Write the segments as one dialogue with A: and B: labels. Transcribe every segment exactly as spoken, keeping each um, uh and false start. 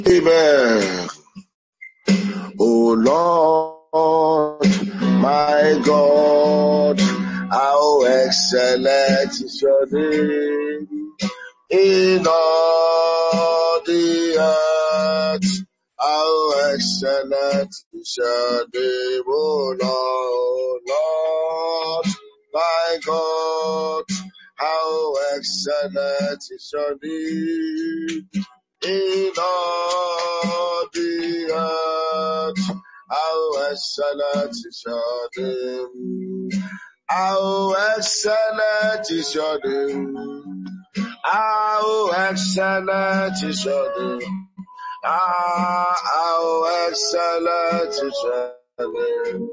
A: Amen. Oh Lord, my God, how excellent is your name in all the earth. How excellent is your name, oh Lord, Lord, my God, how excellent is your name in all the earth. How excellent is your name. How excellent is your name. How excellent is your name. Ah, how excellent is your name.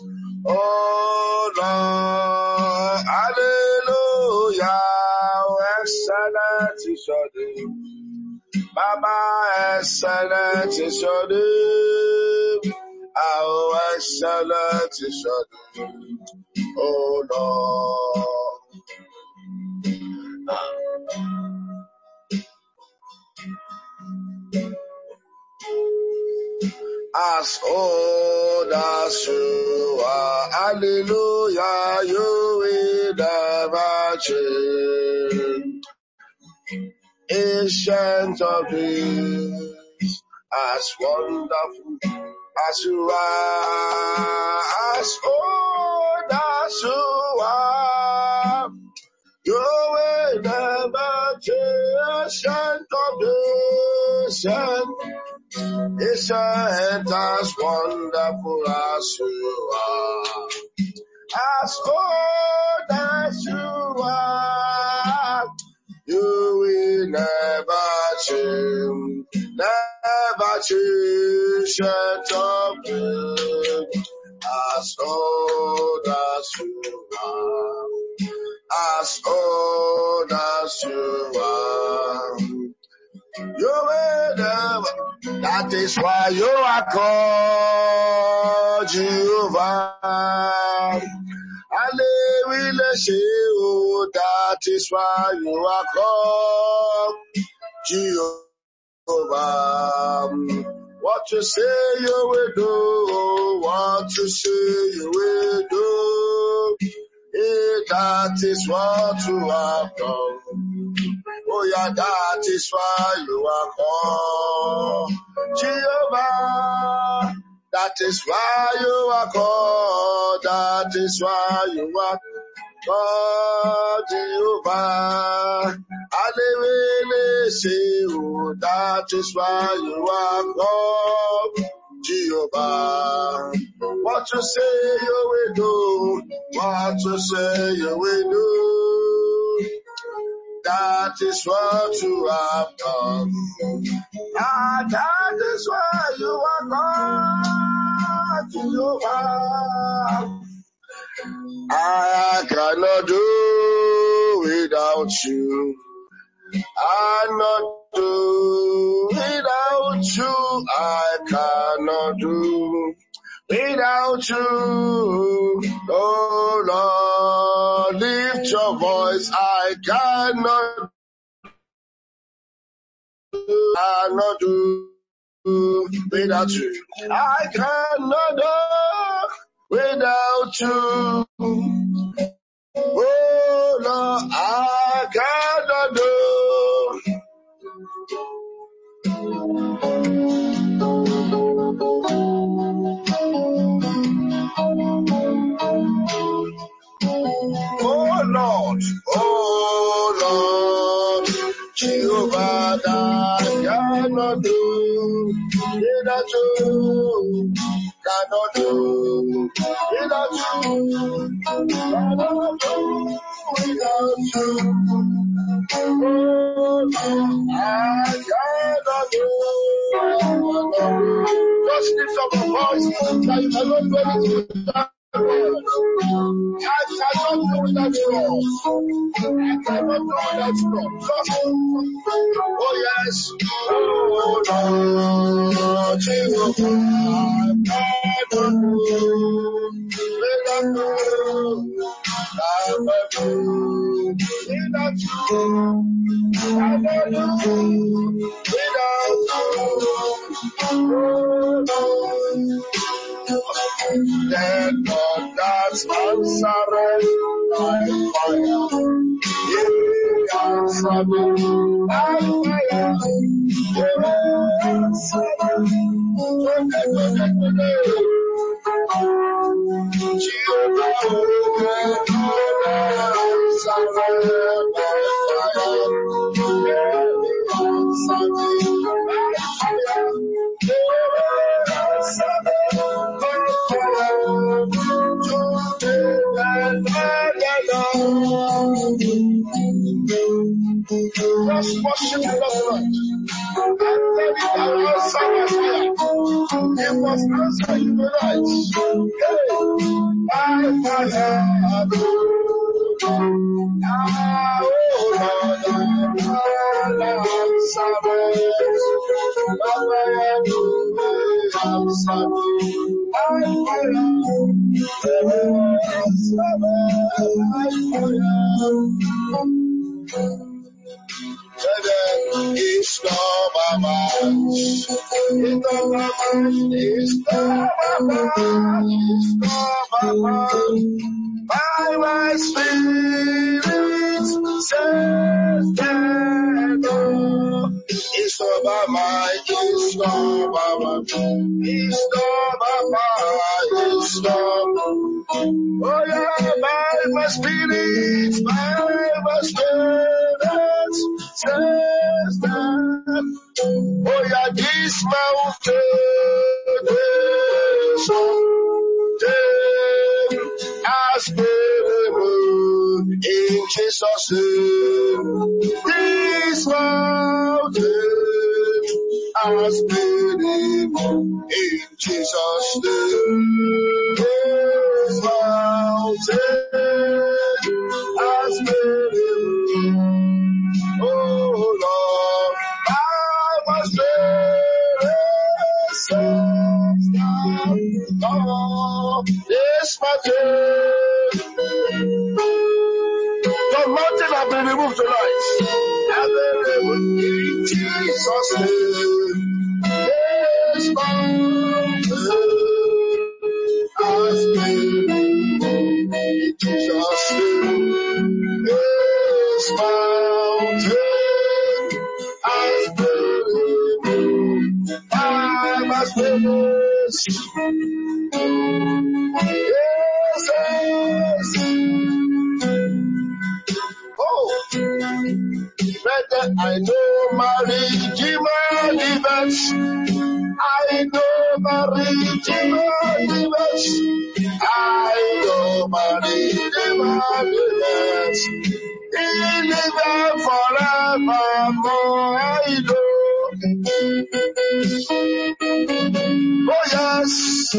A: Oh Lord, hallelujah. How excellent is your name. Baba, excellent is your name. How excellent is your name. Oh Lord. As old as you are, hallelujah, you will never change. Ancient of days, as wonderful as you are, as old as you are, you will never change. Ancient of days, ancient as wonderful as you are, as old as you are, you will never change, never change. Ancient of days, as old as you are, as old as you are, you will never. That is why you are called Jehovah. Hallelujah. That is why you are called Jehovah. What you say you will do, what you say you will do, that is what you have done. Oh yeah, that is why you are called Jehovah. That is why you are called. That is why you are called Jehovah. Hallelujah. That is why you are called Jehovah. What you say you will do, what you say you will do, that is what you have done. Ah, that is why you are called Jehovah. I cannot do without you. I cannot do without you. I cannot do without you. Oh Lord, lift your voice. I cannot do, cannot do without you. I cannot do without you. Oh Lord, I cannot do. Oh Lord, oh Lord, Jehovah, that cannot do without you, cannot do without you, cannot do without you. Oh Lord, I cannot do. Just lift up your voice that you cannot do anything without. I cannot do without you. I cannot do without you. Oh yes. Oh Lord, Jehovah, I cannot do without you. I cannot do without you. I cannot do without you. Let God that's answered by fire. He answered by fire. He answered. Jehovah, just worship the Lord. And then it will answer by fire. It was answered in the night. By fire. Ah, oh Lord, I'm sorry. I'm sorry. I'm it's not my mind. It's not my mind. It's not my mind. It's not my mind. By my spirit says that no. It's not my mind. It's not my mind. It's not my mind. It's not. Oh yeah, by my spirit, by my spirit says that. Oh yeah, this mountain has been moved in Jesus' name. This mountain has been moved in Jesus' name. This mountain has been moved. Oh Lord, I must oh, this mountain, the mountain has been removed tonight. Has been removed in Jesus' name. This mountain has been removed in Jesus' name. This mountain has been removed. I must finish. Yes, yes. Oh, better I know my Redeemer liveth. I know my Redeemer liveth. I know my Redeemer liveth. He liveth forevermore. I know. Oh yes.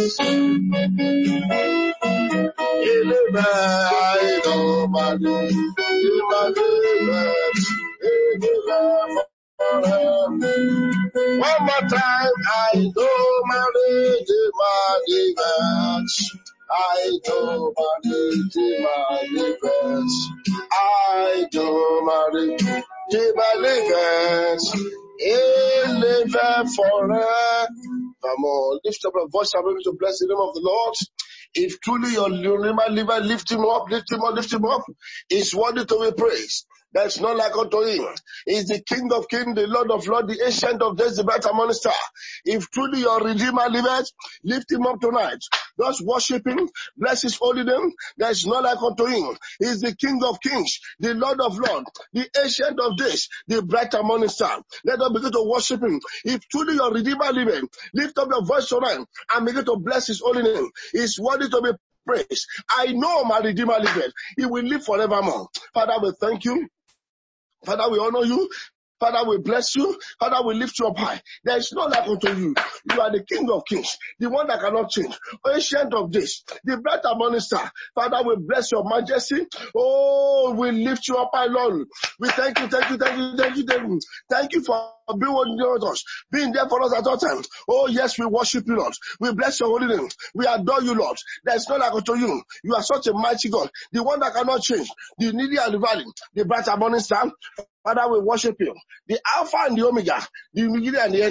A: He liveth. I know my Redeemer liveth. He liveth forevermore. One more time, I know my Redeemer liveth. I know my Redeemer liveth. I know my Redeemer liveth. He liveth forever. Come on, lift up your voice and begin to bless the name of the Lord. If truly your Redeemer liveth, lift him up, lift him up, lift him up. He's worthy to be praised. There's none like unto him. He's the King of kings, the Lord of lords, the Ancient of days, the bright and morning star. If truly your Redeemer liveth, lift him up tonight. Just worship him, bless his holy name. There's none like unto him. He's the King of kings, the Lord of lords, the Ancient of days, the bright and morning star. Let us begin to worship him. If truly your Redeemer liveth, lift up your voice tonight and begin to bless his holy name. He's worthy to be praised. I know my Redeemer liveth. He will live forevermore. Father, we thank you. Father, we honor you. Father, we bless you. Father, we lift you up high. There is no like unto you. You are the King of kings, the one that cannot change, Ancient of days, the bright and morning star. Father, we bless your majesty. Oh, we lift you up high, Lord. We thank you, thank you, thank you, thank you, thank you. Thank you for being with us, being there for us at all times. Oh, yes, we worship you, Lord. We bless your holy name. We adore you, Lord. There is no like unto you. You are such a mighty God, the one that cannot change, the needy and the valley, the bright and morning star. Father, we worship you. The Alpha and the Omega, the beginning and the ending.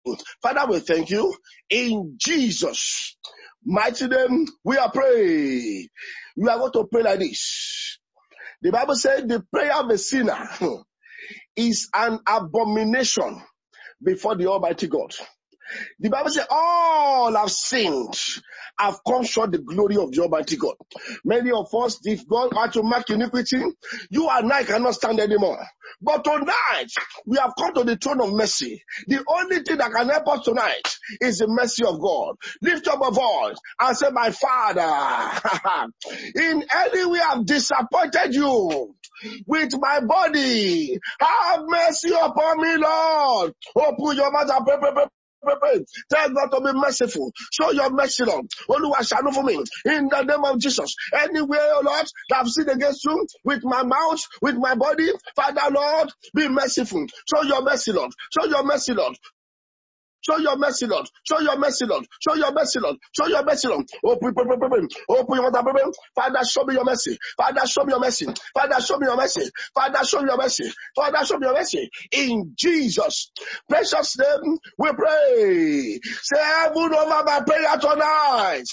A: Father, we thank you. In Jesus' mighty name, we are praying. We are going to pray like this. The Bible says the prayer of a sinner is an abomination before the Almighty God. The Bible says all have sinned, have come short the glory of the Almighty God. Many of us, if God had to mark iniquity, you and I cannot stand anymore. But tonight, we have come to the throne of mercy. The only thing that can help us tonight is the mercy of God. Lift up a voice and say, my Father, in any way I've disappointed you with my body, have mercy upon me, Lord. Open your mouth and pray, pray, pray. Tell God to be merciful. Show your mercy, Lord. Oluwa shanu for me. In the name of Jesus. Anywhere, oh Lord, that I've sinned against you with my mouth, with my body, Father, Lord, be merciful. Show your mercy, Lord. Show your mercy, Lord. Show your mercy, Lord. Show your mercy, Lord. Show your mercy, Lord. Show your mercy, Lord. Open, open, open, open. Open your mouth. Father, show me your mercy. Father, show me your mercy. Father, show me your mercy. Father, show me your mercy. Father, show me your mercy. In Jesus' precious name, we pray. Say heaven over my prayer tonight.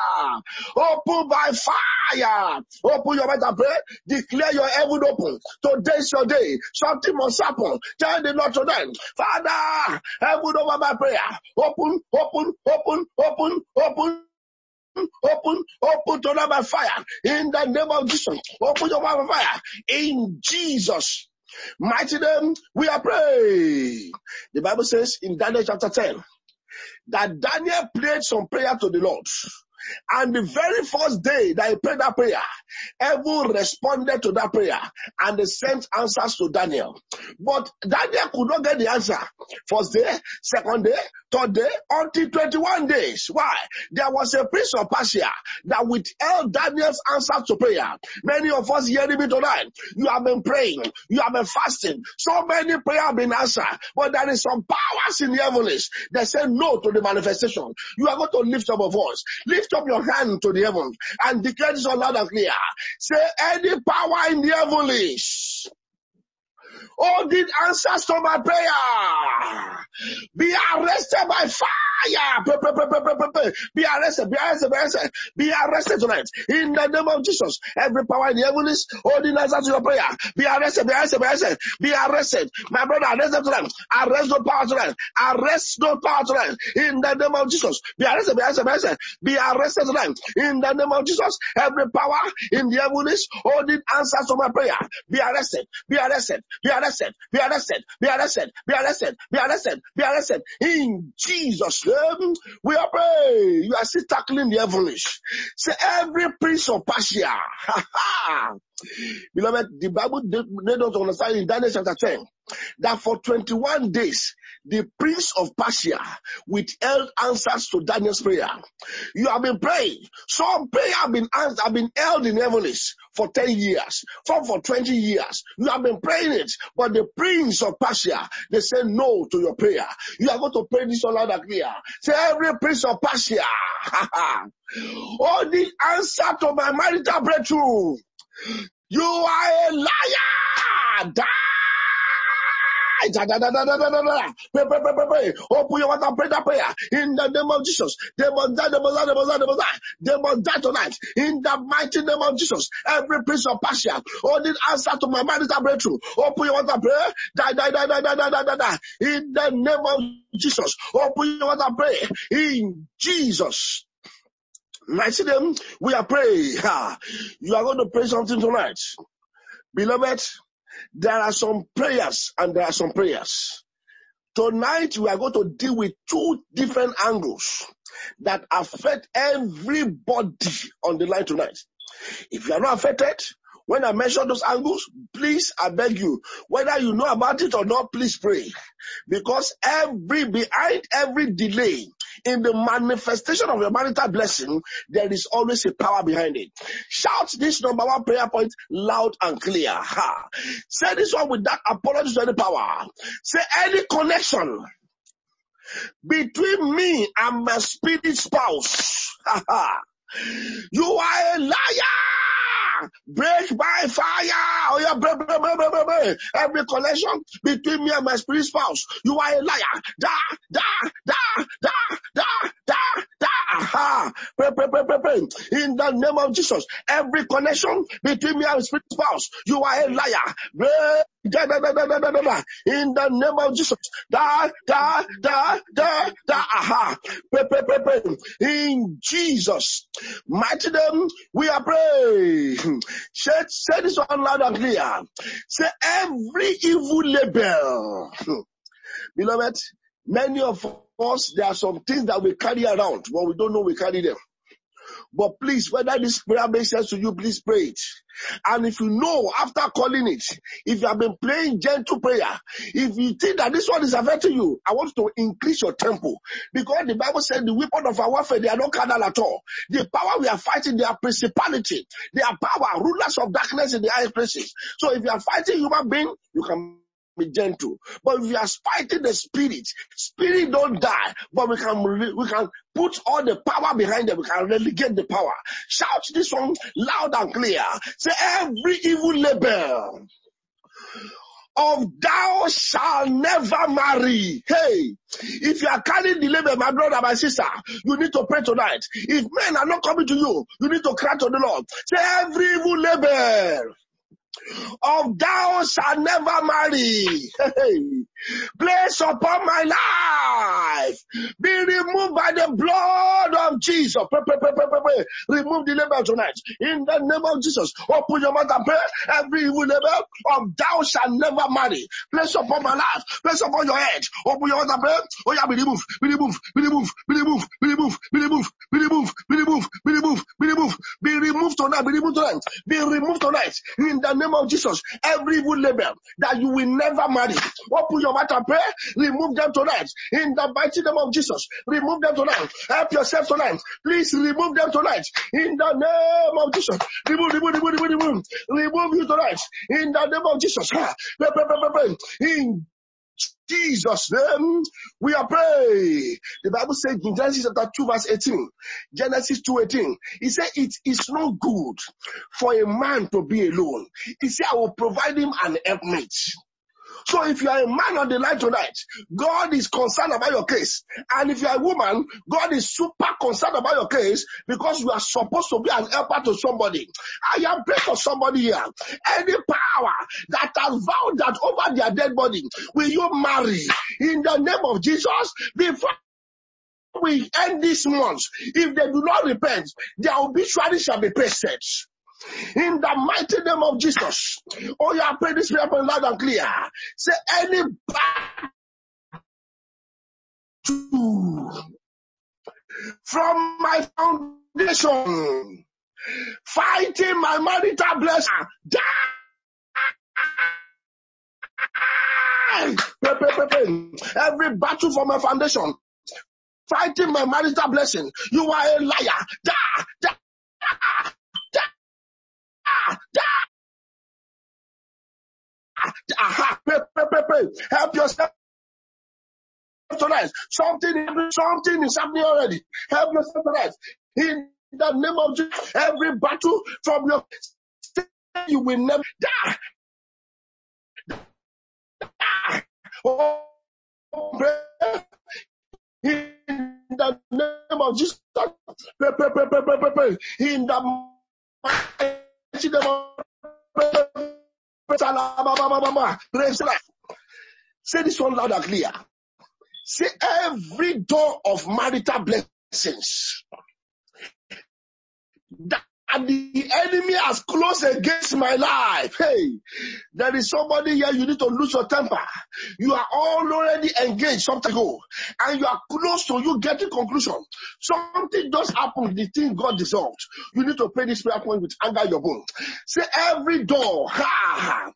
A: Open by fire. Open your mouth and pray. Declare your heaven open. Today's your day. Something must happen. Tell the Lord tonight. Father, heaven over my prayer. Open, open, open, open, open. Open, open to by fire in the name of Jesus. Open your mouth by fire in Jesus' mighty name. We are praying. The Bible says in Daniel chapter ten that Daniel prayed some prayer to the Lord. And the very first day that he prayed that prayer, heaven responded to that prayer and they sent answers to Daniel. But Daniel could not get the answer. First day, second day, third day, until twenty-one days. Why? There was a prince of Persia that withheld Daniel's answer to prayer. Many of us hearing me tonight, you have been praying, you have been fasting. So many prayers have been answered, but there is some powers in the heavens that say no to the manifestation. You are going to lift up a voice. Lift up your hand to the heavens and declare this all loud and clear. Say, any power in the heavens, all the answers to my prayer, be arrested by fire. Be arrested, be arrested, be arrested, be arrested tonight. In the name of Jesus, every power in the heavens, all the answers to your prayer, be arrested, be arrested, be arrested, be arrested. My brother, arrest them tonight. Arrest no power tonight. Arrest no power tonight. In the name of Jesus, be arrested, be arrested, be arrested, be arrested tonight. In the name of Jesus, every power in the heavens, all the answers to my prayer, be arrested, be arrested, be arrested, be arrested, be arrested, be arrested, be arrested, be arrested. In Jesus' name, we are praying. You are still tackling the heavens. Say, every prince of Persia. Beloved, the Bible made us understand in Daniel chapter ten that for twenty-one days, the prince of Persia withheld answers to Daniel's prayer. You have been praying. Some prayer have been answered, have been held in heavens for ten years, some for twenty years. You have been praying it, but the prince of Persia, they say no to your prayer. You are going to pray this all loud and clear. Say, every prince of Persia, all the answer to my marital breakthrough, you are a liar. Die. Da, da, da, da, da, da, da. Pray, pray, pray, pray, pray. Open your mouth and pray that prayer. In the name of Jesus. They must die, they must die, they must die, they must die. They must die tonight. In the mighty name of Jesus. Every prince of Persia, all the answer to my marital breakthrough. Open your mouth and pray. Die, die, die, die, die, die, die, die, die. In the name of Jesus. Open your mouth and pray. In Jesus' mighty name, we are praying. You are going to pray something tonight. Beloved, there are some prayers and there are some prayers. Tonight, we are going to deal with two different angles that affect everybody on the line tonight. If you are not affected, when I mention those angles, please, I beg you, whether you know about it or not, please pray. Because every, behind every delay in the manifestation of your marital blessing, there is always a power behind it. Shout this number one prayer point loud and clear. Ha. Say this one with that apology to any power. Say, any connection between me and my spirit spouse, ha, ha, you are a liar. break by fire. Oh yeah, break, break, break, break, break, break. Every connection between me and my spirit spouse, you are a liar. Da, da, da, da, da, da, da. Aha. Pray, pray, pray, pray, pray. In the name of Jesus, every connection between me and my spirit spouse, you are a liar. Break. Da, da, da, da, da, da, da, da. In the name of Jesus, da, da, da, da, da. Aha. Pray, pray, pray, pray. In Jesus' mighty name, we are praying. Say, say this one loud and clear. Say every evil label. Beloved, many of us, there are some things that we carry around, but we don't know we carry them. But please, whether this prayer makes sense to you, please pray it. And if you know, after calling it, if you have been praying gentle prayer, if you think that this one is affecting you, I want you to increase your tempo. Because the Bible said the weapon of our warfare, they are not carnal at all. The power we are fighting, they are principality. They are power, rulers of darkness in the high places. So if you are fighting human being, you can be gentle. But if you are fighting the spirit, spirit don't die, but we can we can put all the power behind them. We can relegate the power. Shout this one loud and clear. Say every evil label of thou shalt never marry. Hey, if you are carrying the label, my brother, my sister, you need to pray tonight. If men are not coming to you, you need to cry to the Lord. Say every evil label of thou shalt never marry. Hey, place upon my life, be removed by the blood of Jesus. Pray, pray, pray, pray, pray, pray. Remove the label tonight. In the name of Jesus, open your mouth and pray. Every evil label of thou shalt never marry, place upon my life, place upon your head. Open your mouth and pray. Oh yeah, be removed, be removed, be removed, be removed, be removed, be removed, be removed, be removed, be removed, be removed, be removed tonight, be removed tonight, be removed tonight. In the name of Jesus, every evil label that you will never marry, open your mouth and pray. Remove them tonight. In the mighty name of Jesus, remove them tonight. Help yourself tonight. Please remove them tonight. In the name of Jesus, remove, remove, remove, remove, remove, remove you tonight. In the name of Jesus, pray, pray, pray, pray, pray. In Jesus' name, we are praying. The Bible says in Genesis chapter two, verse eighteen, Genesis two eighteen, it said it is not good for a man to be alone. He said, I will provide him an helpmate. So if you are a man on the line tonight, God is concerned about your case. And if you are a woman, God is super concerned about your case because you are supposed to be an helper to somebody. I am praying for somebody here. Any power that has vowed that over their dead body, will you marry in the name of Jesus before we end this month? If they do not repent, their obituary shall be pasted. In the mighty name of Jesus. Oh, yeah, pray this prayer loud and clear. Say any battle from my foundation fighting my marital blessing, die. Pray, pray, pray, pray. Every battle from my foundation fighting my marital blessing, you are a liar. Die, die, die, die, die. Aha, pray, pray, pray, pray. Help yourself tonight. Something, something is happening already. Help yourself tonight. In the name of Jesus, every battle from your state, you will never die. Die. Oh, pray. In the name of Jesus, pray, pray, pray, pray, pray, pray, pray. In the mighty name of say this one loud and clear. Say every door of marital blessings that the enemy has closed against my life. Hey, there is somebody here, you need to lose your temper. You are already engaged something ago, and you are close to you getting conclusion. Something just happened, the thing God dissolved. You need to pray this prayer point with anger in your bone. Say every door, ha,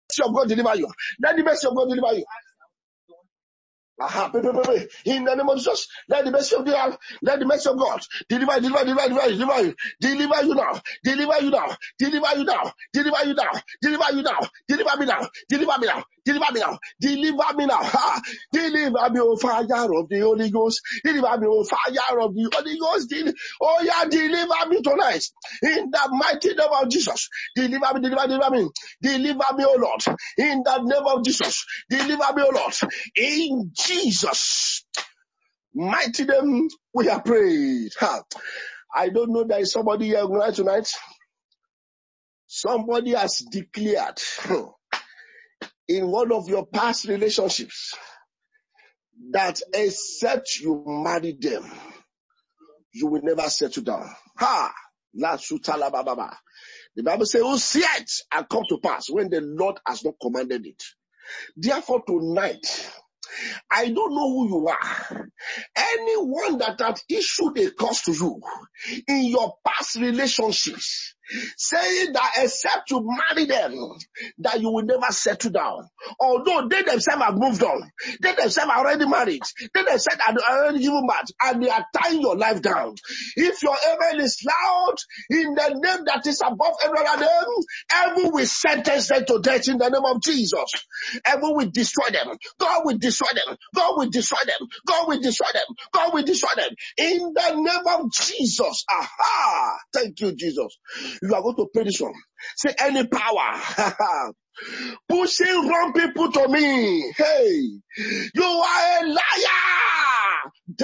A: of God deliver you. Let the mercy of God deliver you. Aha, pray, pray, pray, pray. In the name of Jesus, let the mercy of God, let the mercy of God deliver, deliver, deliver, deliver, deliver you, deliver you now, deliver you now, deliver you now, deliver you now, deliver you now, deliver me now, deliver me now, deliver me now, deliver me now. Ha, deliver me, oh fire of the Holy Ghost, deliver me, oh fire of the Holy Ghost. Del- oh yeah, deliver me tonight. In the mighty name of Jesus, deliver me, deliver, deliver me, deliver me, oh Lord. In the name of Jesus, deliver me, oh Lord. In Jesus' mighty name, we have prayed. Ha. I don't know, there is somebody here tonight. Somebody has declared in one of your past relationships that except you marry them, you will never settle down. Ha! La sutala baba. The Bible says, "Who see it and come to pass when the Lord has not commanded it." Therefore, tonight, I don't know who you are. Anyone that had issued a curse to you in your past relationships, saying that except you marry them, that you will never settle down. Although they themselves have moved on, they themselves are already married, they themselves are already given birth, and they are tying your life down. If your amen is loud, in the name that is above every other name, heaven will sentence them to death in the name of Jesus. Heaven will destroy them. God will destroy them. God will destroy them. God will destroy them. God will destroy them. In the name of Jesus. Aha! Thank you, Jesus. You are going to pray this one. Say, any power pushing wrong people to me. Hey, you are a liar. Die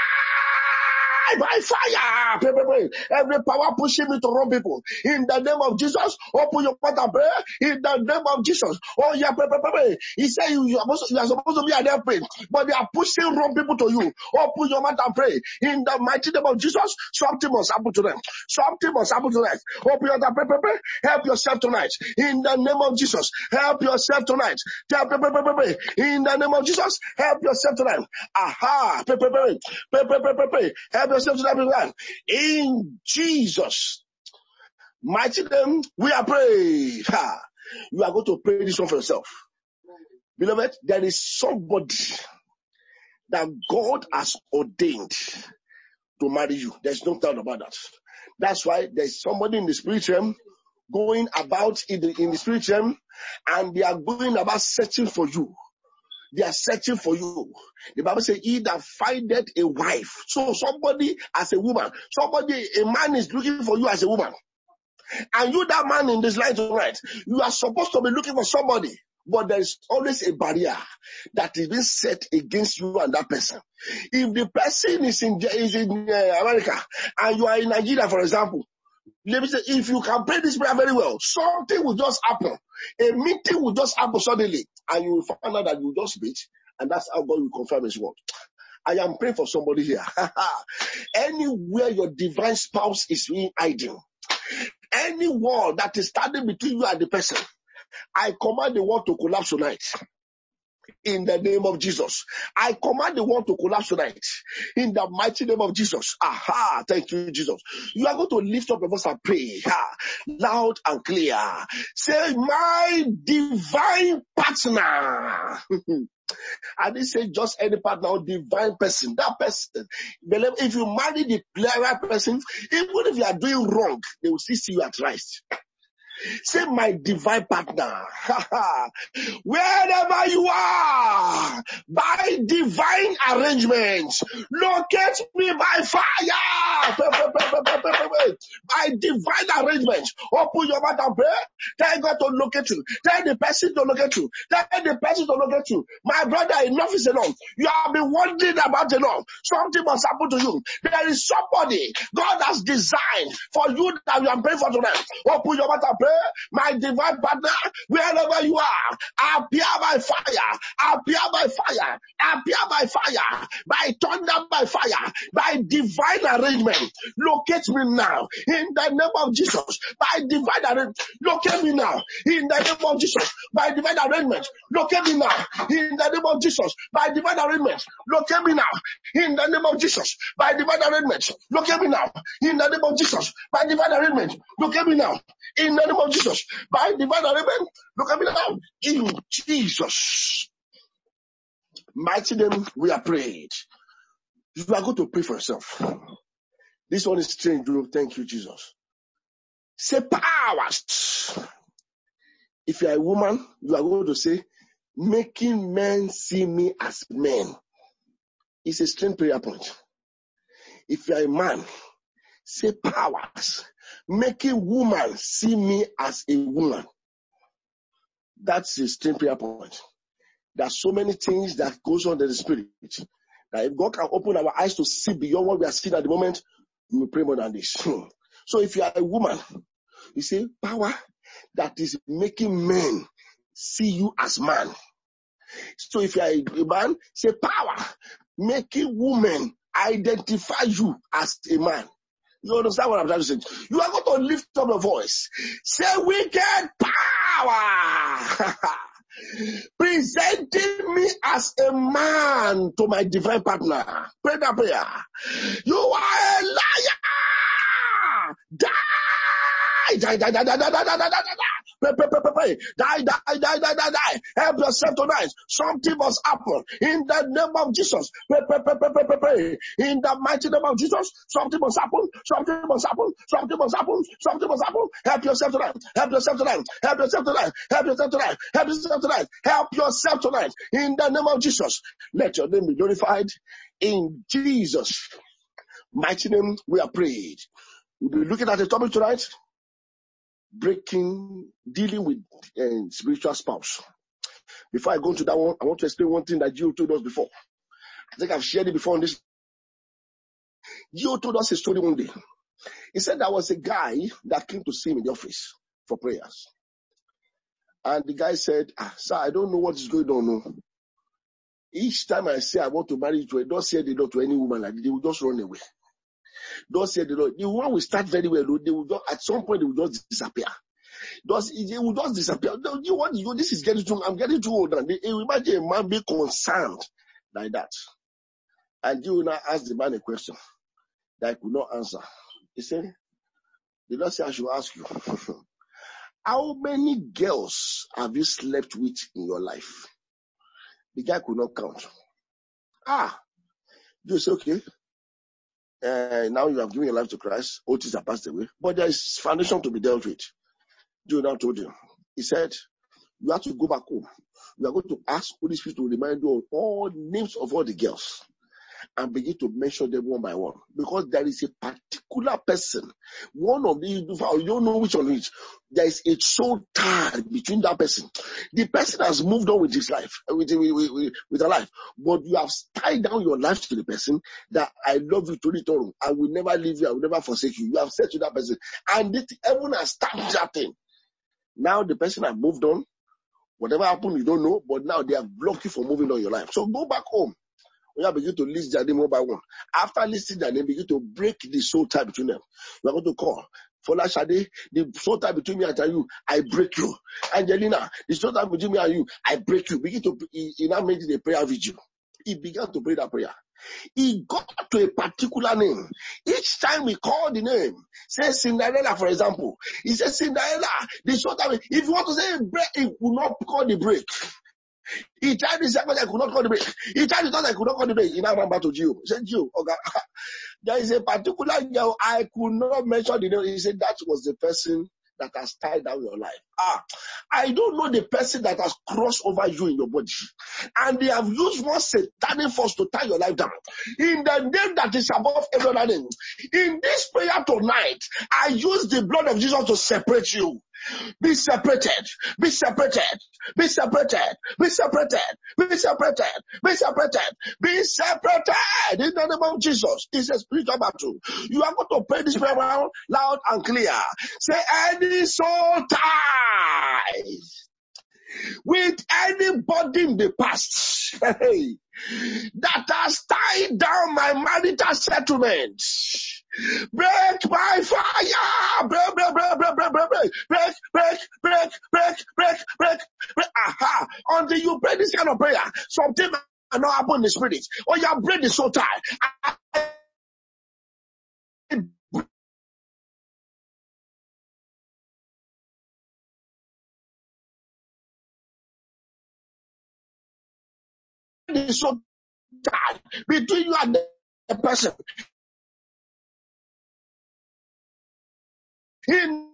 A: by fire. Pray, pray, pray. Every power pushing me to wrong people. In the name of Jesus, open your mouth and pray. In the name of Jesus. Oh yeah, pray, pray, pray, pray. He said you, you, are supposed, you are supposed to be an airplane, but they are pushing wrong people to you. Open your mouth and pray. In the mighty name of Jesus, something must happen to them. Something must happen tonight. Open your mouth and pray, pray, pray. Help yourself tonight. In the name of Jesus, help yourself tonight. Pray, pray, pray, pray, pray. In the name of Jesus, help yourself tonight. Aha, pray, pray, pray, pray, pray, pray, pray, pray. Help yourself tonight. In Jesus' mighty name, we are praying. Ha. You are going to pray this one for yourself. Beloved, there is somebody that God has ordained to marry you. There's no doubt about that. That's why there's somebody in the spirit realm going about in the, in the spirit realm, and they are going about searching for you. They are searching for you. The Bible says, he that findeth a wife. So somebody as a woman, somebody, a man is looking for you as a woman. And you, that man in this line tonight, you are supposed to be looking for somebody. But there is always a barrier that is being set against you and that person. If the person is in, is in uh, America and you are in Nigeria, for example, let me say, if you can pray this prayer very well, something will just happen. A meeting will just happen suddenly, and you will find out that you just meet, and that's how God will confirm his word. I am praying for somebody here. Anywhere your divine spouse is being hiding, any wall that is standing between you and the person, I command the wall to collapse tonight. In the name of Jesus, I command the world to collapse tonight. In the mighty name of Jesus. Aha, thank you, Jesus. You are going to lift up your voice and pray, ha, loud and clear. Say, my divine partner. I didn't say just any partner or divine person. That person, if you marry the right person, even if you are doing wrong, they will still see you at right. Say, my divine partner, wherever you are, by divine arrangement, locate me by fire. By divine arrangement, open your mouth and pray. Tell God to locate you. Tell the person to locate you. Tell the person to locate you. My brother, enough is enough. You have been wondering about enough. Something must happen to you. There is somebody God has designed for you that you are praying for tonight. Open your mouth and pray. My divine partner, wherever you are, appear by fire, appear by fire, appear by fire, by thunder, by fire, by divine arrangement. Locate me now in the name of Jesus, by divine arrangement, locate me now. In the name of Jesus, by divine arrangement, locate me now. In the name of Jesus, by divine arrangement, locate me now. In the name of Jesus, by divine arrangement, locate me now. In the name of Jesus, by divine arrangement, locate me now. In the name of Jesus, by divine arrangement, locate me now. In Jesus' mighty name, we are prayed. You are going to pray for yourself. This one is strange, bro. Thank you, Jesus. Say powers. If you are a woman, you are going to say, making men see me as men. It's a strange prayer point. If you are a man, say powers. Making woman see me as a woman. That's a strange prayer point. There are so many things that goes on in the spirit. That if God can open our eyes to see beyond what we are seeing at the moment, we will pray more than this. So if you are a woman, you say power that is making men see you as man. So if you are a man, say power making women identify you as a man. You understand what I'm trying to say? You are going to lift up your voice. Say wicked power. Presenting me as a man to my divine partner. Pray that prayer. You are a liar. Die. Die, die, die, die, die, die, die, die, die, die. Pray, pray, pray, pray, pray. Die, die, die, die, die, die. Help yourself tonight. Something must happen. In the name of Jesus. Pray, pray, pray, pray, pray, pray, pray. In the mighty name of Jesus. Something must happen. Something must happen. Something must happen. Something must happen. Help yourself tonight. Help yourself tonight. Help yourself tonight. Help yourself tonight. Help yourself tonight. Help yourself tonight. In the name of Jesus. Let your name be glorified. In Jesus' mighty name we are prayed. We'll be looking at the topic tonight. Breaking, dealing with uh, spiritual spouse. Before I go into that one, I want to explain one thing that Gio told us before. I think I've shared it before on this. Gio told us a story one day. He said there was a guy that came to see him in the office for prayers. And the guy said, ah, sir, I don't know what is going on. No. Each time I say I want to marry you, don't say the Lord to any woman like that. They will just run away. Don't say the Lord. The one will start very well. They will just, at some point, they will just disappear. Does it will just disappear? You want you this is getting too. I'm getting too old now. Imagine a man be concerned like that, and you now ask the man a question that I could not answer. He said, "The Lord said I should ask you, how many girls have you slept with in your life?" The guy could not count. Ah, you say okay. Uh, now you have given your life to Christ. All things have passed away, but there is foundation to be dealt with. Joe now told him. He said, you have to go back home. You are going to ask Holy Spirit to remind you of all names of all the girls and begin to mention them one by one. Because there is a particular person, one of these, you don't know which one it is. There is a soul tie between that person. The person has moved on with his life, with, with, with, with her life. But you have tied down your life to the person that I love you to return. I will never leave you. I will never forsake you. You have said to that person. And it, everyone has stamped that thing. Now the person has moved on. Whatever happened, you don't know. But now they have blocked you from moving on your life. So go back home. We are begin to list their name one by one. After listing their name, begin to break the soul tie between them. We are going to call. Fola Shade, the soul tie between me and you, I break you. Angelina, the soul tie between me and you, I break you. Begin to, he, he now made it a prayer vigil. He began to pray that prayer. He got to a particular name. Each time we call the name, say Cinderella, for example. He says Cinderella, the short time, if you want to say break, he will not call the break. He tried the second, I could not call the break. He tried the third, I could not call the break. He now ran back to Gio. He said, Gio, okay, there is a particular girl, I could not mention the name. He said that was the person that has tied down your life. Ah, I don't know the person that has crossed over you in your body. And they have used one satanic force to tie your life down. In the name that is above every other name. In this prayer tonight, I use the blood of Jesus to separate you. Be separated, be separated, be separated, be separated, be separated, be separated, be separated in the name of Jesus. It's a spiritual battle. You are going to pray this prayer loud and clear. Say, any soul ties with anybody in the past hey, that has tied down my marital settlement, Break by fire. Break, break, break, break, break, break, break, break, break, break, break, break, break, break. Aha. Until you pray this kind of prayer, something will not happen in the spirit. Or your brain is so tired. Is so tired between you and the person. In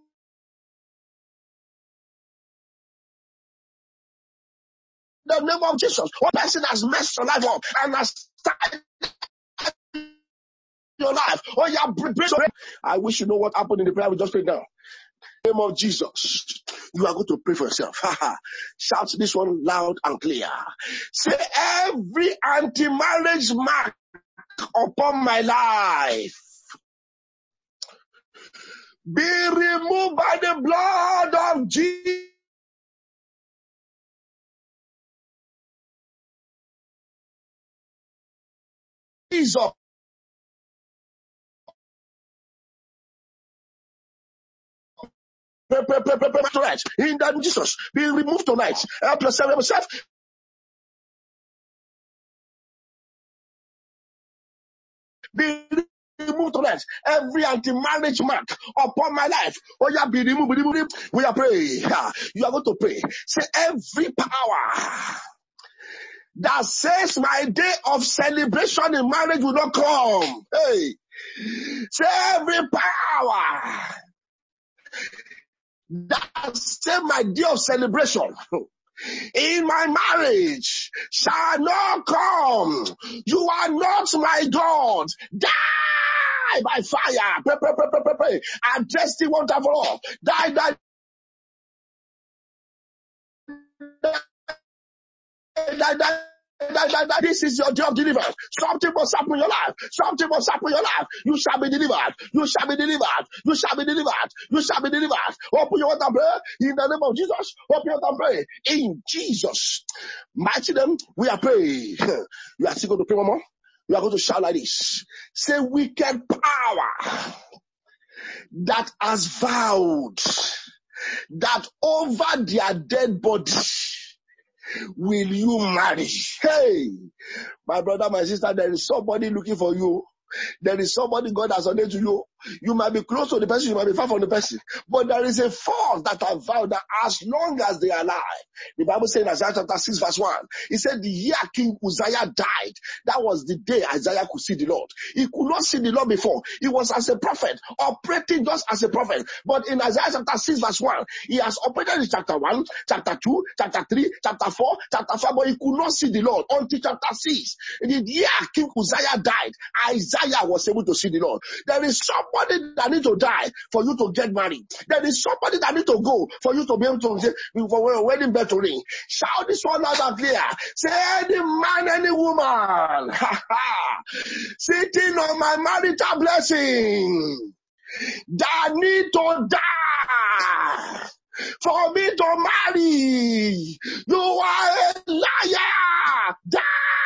A: the name of Jesus, one person has messed your life up and has started your life. Oh, yeah, break. I wish you know what happened in the prayer we just prayed now. In the name of Jesus, you are going to pray for yourself. Shout this one loud and clear. Say, every anti-marriage mark upon my life be removed by the blood of Jesus. In the name of Jesus, be removed tonight. Help yourself, help yourself. Be removed tonight. Every anti-marriage mark upon my life. Oh yeah, be removed, be removed. We are praying. You are going to pray. Say, every power that says my day of celebration in marriage will not come. Hey, say, every power that says my day of celebration in my marriage shall not come. You are not my God. Die by fire. Pray, pray, pray, pray, pray, pray. And test it one time for all. Die, die, die, die, die. This is your day of deliverance. Something must happen in your life. Something must happen in your life. You shall be delivered. You shall be delivered. You shall be delivered. You shall be delivered. Open your mouth and pray in the name of Jesus. Open your mouth and pray in Jesus' mighty name. We are praying. You are still going to pray one more. You are going to shout like this. Say, wicked power that has vowed that over their dead body will you marry? Hey, my brother, my sister, there is somebody looking for you. There is somebody God has ordained to you. You might be close to the person, you might be far from the person. But there is a force that have vowed that as long as they are alive, the Bible says in Isaiah chapter six verse one, it said the year King Uzziah died, that was the day Isaiah could see the Lord. He could not see the Lord before. He was as a prophet, operating just as a prophet. But in Isaiah chapter six verse one, he has operated in chapter one, chapter two, chapter three, chapter four, chapter five, but he could not see the Lord until chapter six. The year King Uzziah died, Isaiah was able to see the Lord. There is somebody that needs to die for you to get married. There is somebody that needs to go for you to be able to say, for your wedding bell to ring. Shout this one out and clear. Say, any man, any woman sitting on my marital blessing that need to die for me to marry, you are a liar. Die.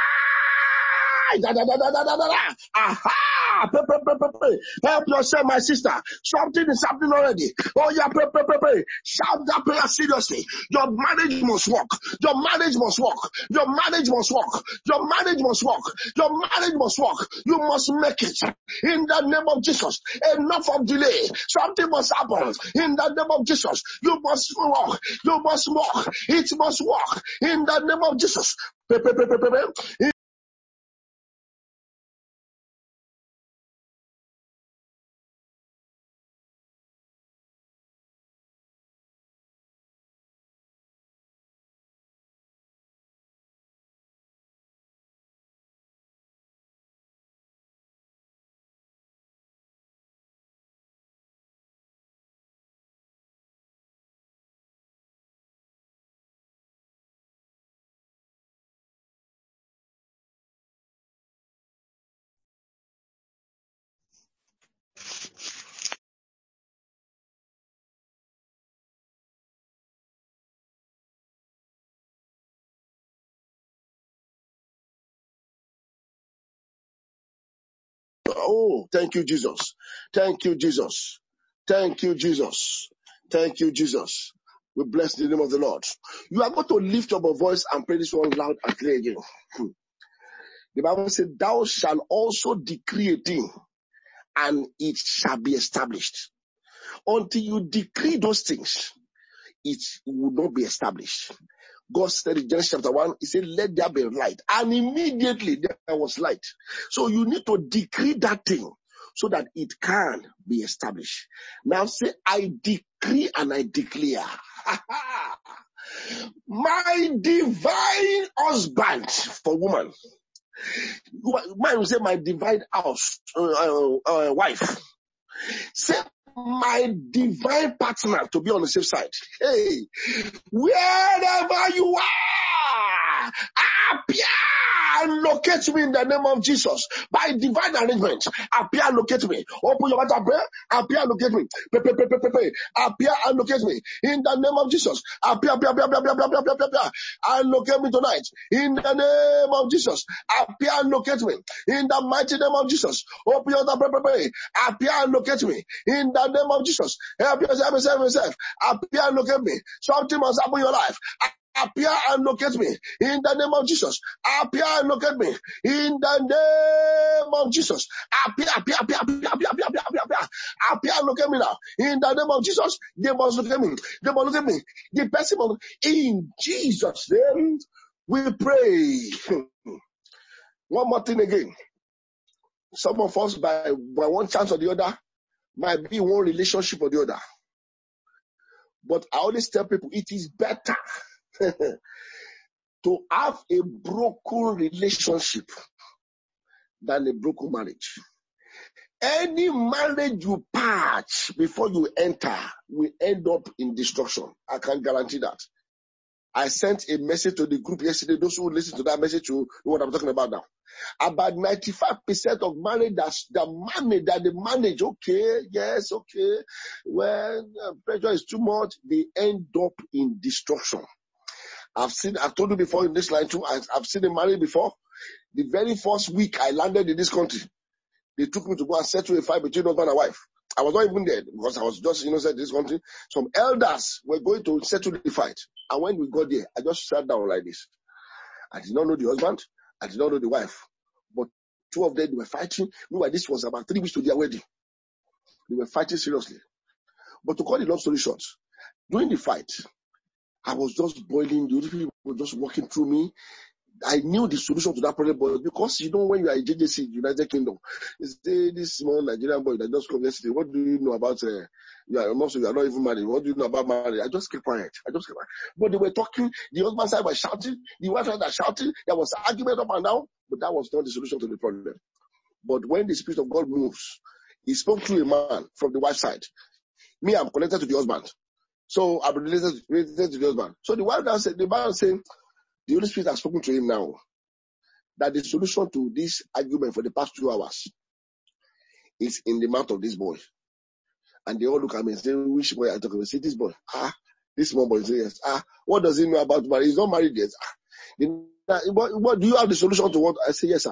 A: Da, da, da, da, da, da, da. Aha! Pray, pray, pray, pray, pray. Help yourself, my sister. Something is happening already. Oh yeah, pray, pray, pray, pray. Shout that prayer seriously. Your marriage must work. Your marriage must work. Your marriage must work. Your marriage must work. Your marriage must work. You must make it. In the name of Jesus. Enough of delay. Something must happen. In the name of Jesus. You must walk. You must walk. It must work. In the name of Jesus. Pray, pray, pray, pray, pray, pray. Oh, thank you, Jesus. Thank you, Jesus. Thank you, Jesus. Thank you, Jesus. We bless the name of the Lord. You are going to lift up a voice and pray this one loud and clear again. The Bible says, thou shalt also decree a thing, and it shall be established. Until you decree those things, it will not be established. God said in Genesis chapter one, he said, let there be light. And immediately there was light. So you need to decree that thing so that it can be established. Now say, I decree and I declare. My divine husband for woman. Man will say, my divine house, uh, uh, uh, wife. Say, my divine partner to be on the safe side. Hey, wherever you are, appear and locate me in the name of Jesus. By divine arrangement, appear and locate me. Open your mouth and pray. Appear and locate me. Pray, pray, pray, pray, pray. Appear and locate me in the name of Jesus. Appear, appear, appear, appear, appear, appear, appear, appear, and locate me tonight in the name of Jesus. Appear and locate me in the mighty name of Jesus. Open your mouth and pray, pray, pray. Appear and locate me in the name of Jesus. Help yourself, yourself, yourself. Appear and locate me. Something must happen in your life. Appear and locate me in the name of Jesus. Appear and locate me in the name of Jesus. Appear, appear, appear, appear, appear, appear, appear, appear, appear. Appear and locate me now in the name of Jesus. They must look at me. They must look at me. The person must, in Jesus' name we pray. One more thing again. Some of us, by, by one chance or the other, might be one relationship or the other. But I always tell people it is better to have a broken relationship than a broken marriage. Any marriage you patch before you enter will end up in destruction. I can guarantee that. I sent a message to the group yesterday. Those who listen to that message will know what I'm talking about now. About ninety-five percent of marriage that's the manage that they manage, okay, yes, okay. When uh, pressure is too much, they end up in destruction. I've seen, I've told you before in this line too, I've, I've seen a marriage before. The very first week I landed in this country, they took me to go and settle a fight between husband and wife. I was not even there because I was just innocent in this country. Some elders were going to settle the fight. And when we got there, I just sat down like this. I did not know the husband. I did not know the wife. But two of them, they were fighting. Meanwhile, this was about three weeks to their wedding. They were fighting seriously. But to cut the long story short, during the fight, I was just boiling. The other people were just walking through me. I knew the solution to that problem, but because you know when you are in J J C, United Kingdom, it's this small Nigerian boy that just come yesterday. What do you know about? Uh, you are also you are not even married. What do you know about marriage? I just kept quiet. I just kept quiet. But they were talking. The husband side was shouting. The wife side was shouting. There was argument up and down, but that was not the solution to the problem. But when the Spirit of God moves, He spoke through a man from the wife side. Me, I'm connected to the husband, so I'm related, related to the husband. So the wife now said, the man saying, the Holy Spirit has spoken to him now that the solution to this argument for the past two hours is in the mouth of this boy. And they all look at me and say, which boy are you talking about? Say, this boy. Ah, this small boy. Say, yes. Ah, what does he know about marriage? He's not married yet. Ah, what, what, do you have the solution to what? I say, yes, sir.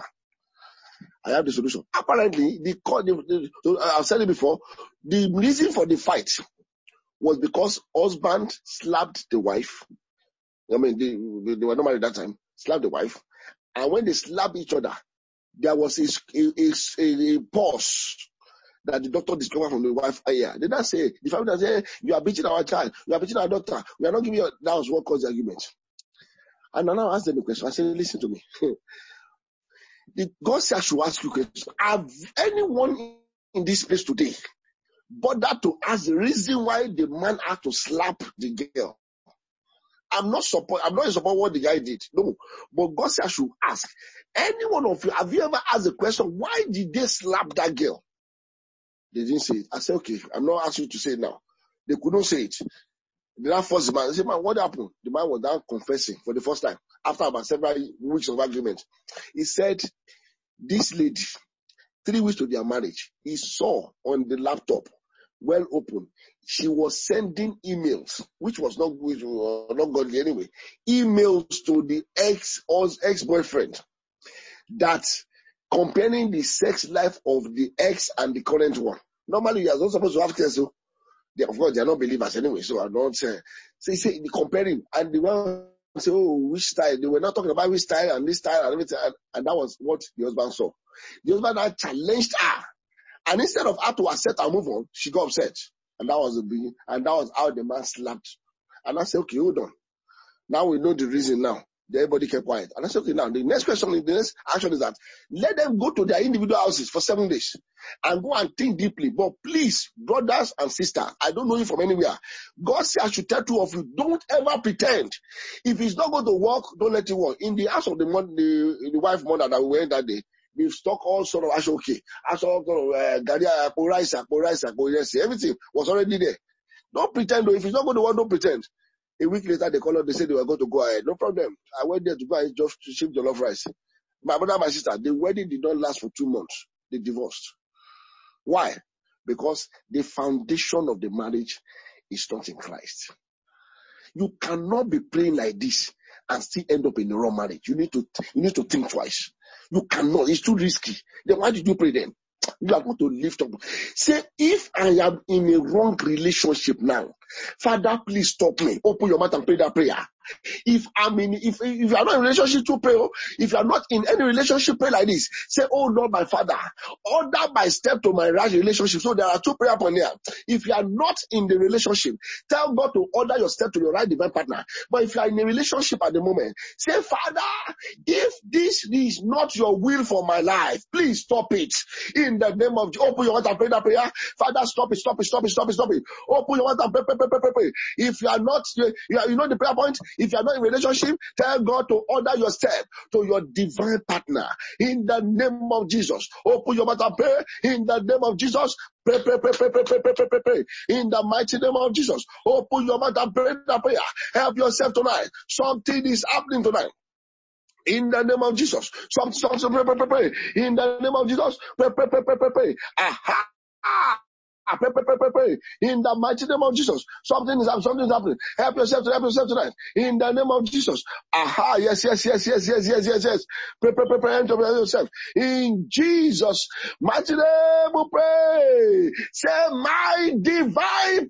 A: I have the solution. Apparently, the, the, the I've said it before, the reason for the fight was because husband slapped the wife. I mean, they, they were not married at that time, slapped the wife. And when they slapped each other, there was a, a, a, a pause that the doctor discovered from the wife. Yeah, they don't say, the family doesn't say, you are beating our child, you are beating our daughter, we are not giving you, that was what caused the argument. And I now ask them a question. I say, listen to me. the, God said I should ask you a question. Have anyone in this place today bothered to ask the reason why the man had to slap the girl? I'm not support. I'm not in support what the guy did. No, but God said I should ask. Any one of you, have you ever asked the question, why did they slap that girl? They didn't say it. I said, okay, I'm not asking you to say it now. They couldn't say it. They now forced the man. They said, man, what happened? The man was down confessing for the first time after about several weeks of argument. He said, this lady, three weeks to their marriage, he saw on the laptop, well open, she was sending emails, which was not which was not godly anyway, emails to the ex or ex-boyfriend that comparing the sex life of the ex and the current one. Normally, you are not supposed to have kids, so they, of course, they are not believers anyway, so I'm not saying. Uh, so you say the comparing, and the one say, oh, which style? They were not talking about which style and this style and everything, and, and that was what the husband saw. The husband now challenged her, and instead of her to accept and move on, she got upset, and that was the beginning, and that was how the man slapped. And I said, okay, hold on. Now we know the reason now. Everybody kept quiet. And I said, okay, now the next question, the next action is that let them go to their individual houses for seven days and go and think deeply. But please, brothers and sisters, I don't know you from anywhere. God said I should tell two of you, don't ever pretend. If it's not going to work, don't let it work. In the house of the mother, the, the wife mother that we went that day, we've stock all sort of action, okay. I saw uh, Garia, rice, rice, rice, everything was already there. Don't pretend though. If it's not going to work, don't pretend. A week later, they called up, they said they were going to go ahead. No problem. I went there to go and just to ship jollof rice. My brother and my sister, the wedding did not last for two months. They divorced. Why? Because the foundation of the marriage is not in Christ. You cannot be praying like this and still end up in a wrong marriage. You need to, you need to think twice. You cannot. It's too risky. Then why did you pray then? You are going to lift up. Say, if I am in a wrong relationship now, Father, please stop me. Open your mouth and pray that prayer. If I'm in, if, if you are not in a relationship to pray, if you are not in any relationship, pray like this. Say, oh Lord, my Father, order my step to my right relationship. So there are two prayer points here. If you are not in the relationship, tell God to order your step to your right divine partner. But if you are in a relationship at the moment, say, Father, if this is not your will for my life, please stop it. In the name of, open your mouth and pray that prayer. Father, stop it, stop it, stop it, stop it, stop it. Open your mouth and pray, pray, pray, pray, pray, pray. If you are not, you, are, you know the prayer point. If you are not in relationship, tell God to order your step to your divine partner. In the name of Jesus. Open your mouth and pray. In the name of Jesus. Pray, pray, pray, pray, pray, pray, pray, pray, pray, pray. In the mighty name of Jesus. Open your mouth and pray that prayer. Help yourself tonight. Something is happening tonight. In the name of Jesus. Something, something, pray, pray, pray, pray. In the name of Jesus. Pray, pray, pray, pray, pray, pray. Aha. Ah. Pray, pray, pray, pray, pray. In the mighty name of Jesus. Something is happening. Something is happening. Help yourself to help yourself tonight. In the name of Jesus. Aha. Yes, yes, yes, yes, yes, yes, yes, yes. Pray, pray, pray, pray. Help yourself. In Jesus' mighty name we pray. Say, my divine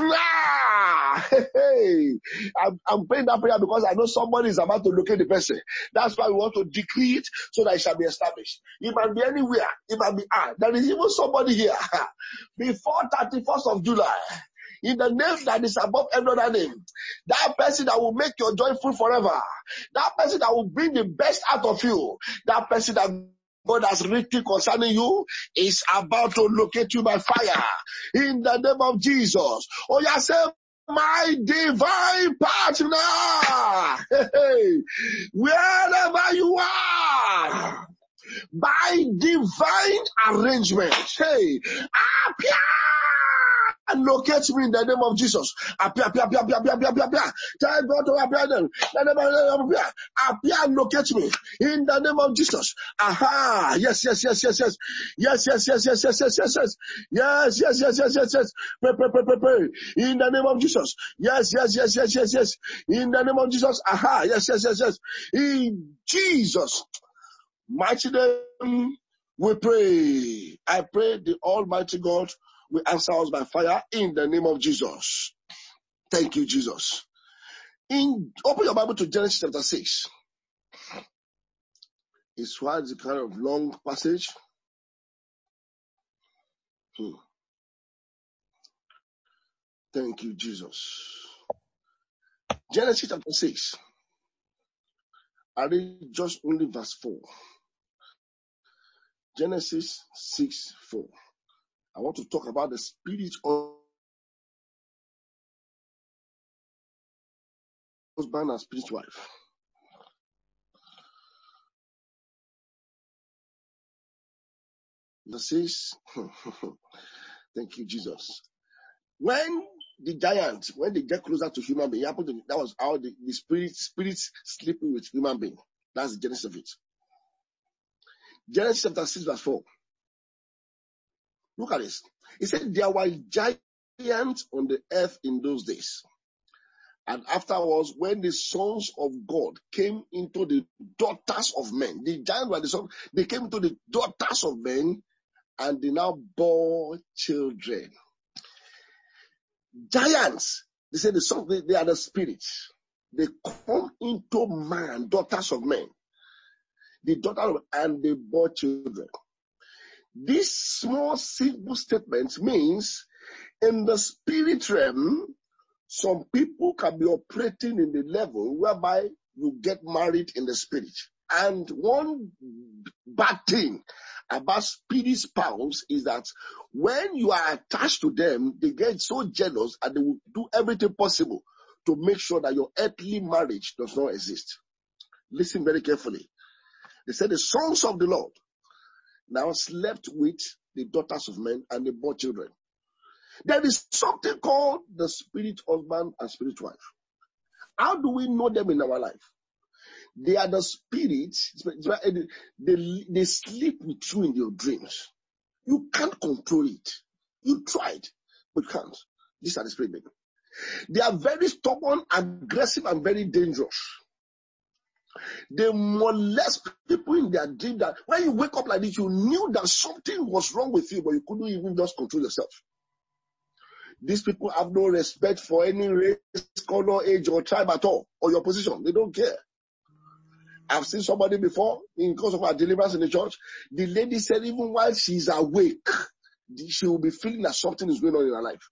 A: partner. Hey, I'm, I'm praying that prayer because I know somebody is about to locate the person. That's why we want to decree it so that it shall be established. It might be anywhere. It might be, ah, there is even somebody here. Before thirty-first of July, in the name that is above every other name, that person that will make your joy full forever, that person that will bring the best out of you, that person that God has written concerning you is about to locate you by fire. In the name of Jesus. Oh, yeah, say, my divine partner, hey, wherever you are, by divine arrangement, hey, appear and locate me in the name of Jesus. Appear, appear, appear, appear, appear, appear, appear. Tell God to appear them. Appear, appear and locate me in the name of Jesus. Aha! Yes, yes, yes, yes, yes, yes, yes, yes, yes, yes, yes, yes, yes, yes, yes, yes, yes, yes, yes. Pray, pray, pray, pray, pray. In the name of Jesus. Yes, yes, yes, yes, yes, yes. In the name of Jesus. Aha! Yes, yes, yes, yes. In Jesus' mighty name we pray. I pray the Almighty God will answer us by fire in the name of Jesus. Thank you, Jesus. In open your Bible to Genesis chapter six. It's quite a kind of long passage. Hmm. Thank you, Jesus. Genesis chapter six. I read just only verse four. Genesis six four. I want to talk about the spirit of husband and spirit wife. Verse six. Thank you, Jesus. When the giant, when they get closer to human being, happened to, that was how the, the spirit, spirits sleeping with human being. That's the genesis of it. Genesis chapter six verse four. Look at this. It said there were giants on the earth in those days. And afterwards, when the sons of God came into the daughters of men, the giants were the sons, they came into the daughters of men, and they now bore children. Giants, they say the sons, they, they are the spirits. They come into man, daughters of men. The daughter of, and they bore children. This small, simple statement means in the spirit realm, some people can be operating in the level whereby you get married in the spirit. And one bad thing about spirit spouse is that when you are attached to them, they get so jealous and they will do everything possible to make sure that your earthly marriage does not exist. Listen very carefully. They said the sons of the Lord now slept with the daughters of men and they bore children. There is something called the spirit husband and spirit wife. How do we know them in our life? They are the spirits, they, they sleep with you in your dreams. You can't control it. You tried, but you can't. These are the spirit men. They are very stubborn, aggressive, and very dangerous. They molest people in their dream that when you wake up like this, you knew that something was wrong with you, but you couldn't even just control yourself. These people have no respect for any race, color, age, or tribe at all, or your position. They don't care. I've seen somebody before, in course of our deliverance in the church, the lady said even while she's awake, she will be feeling that something is going on in her life.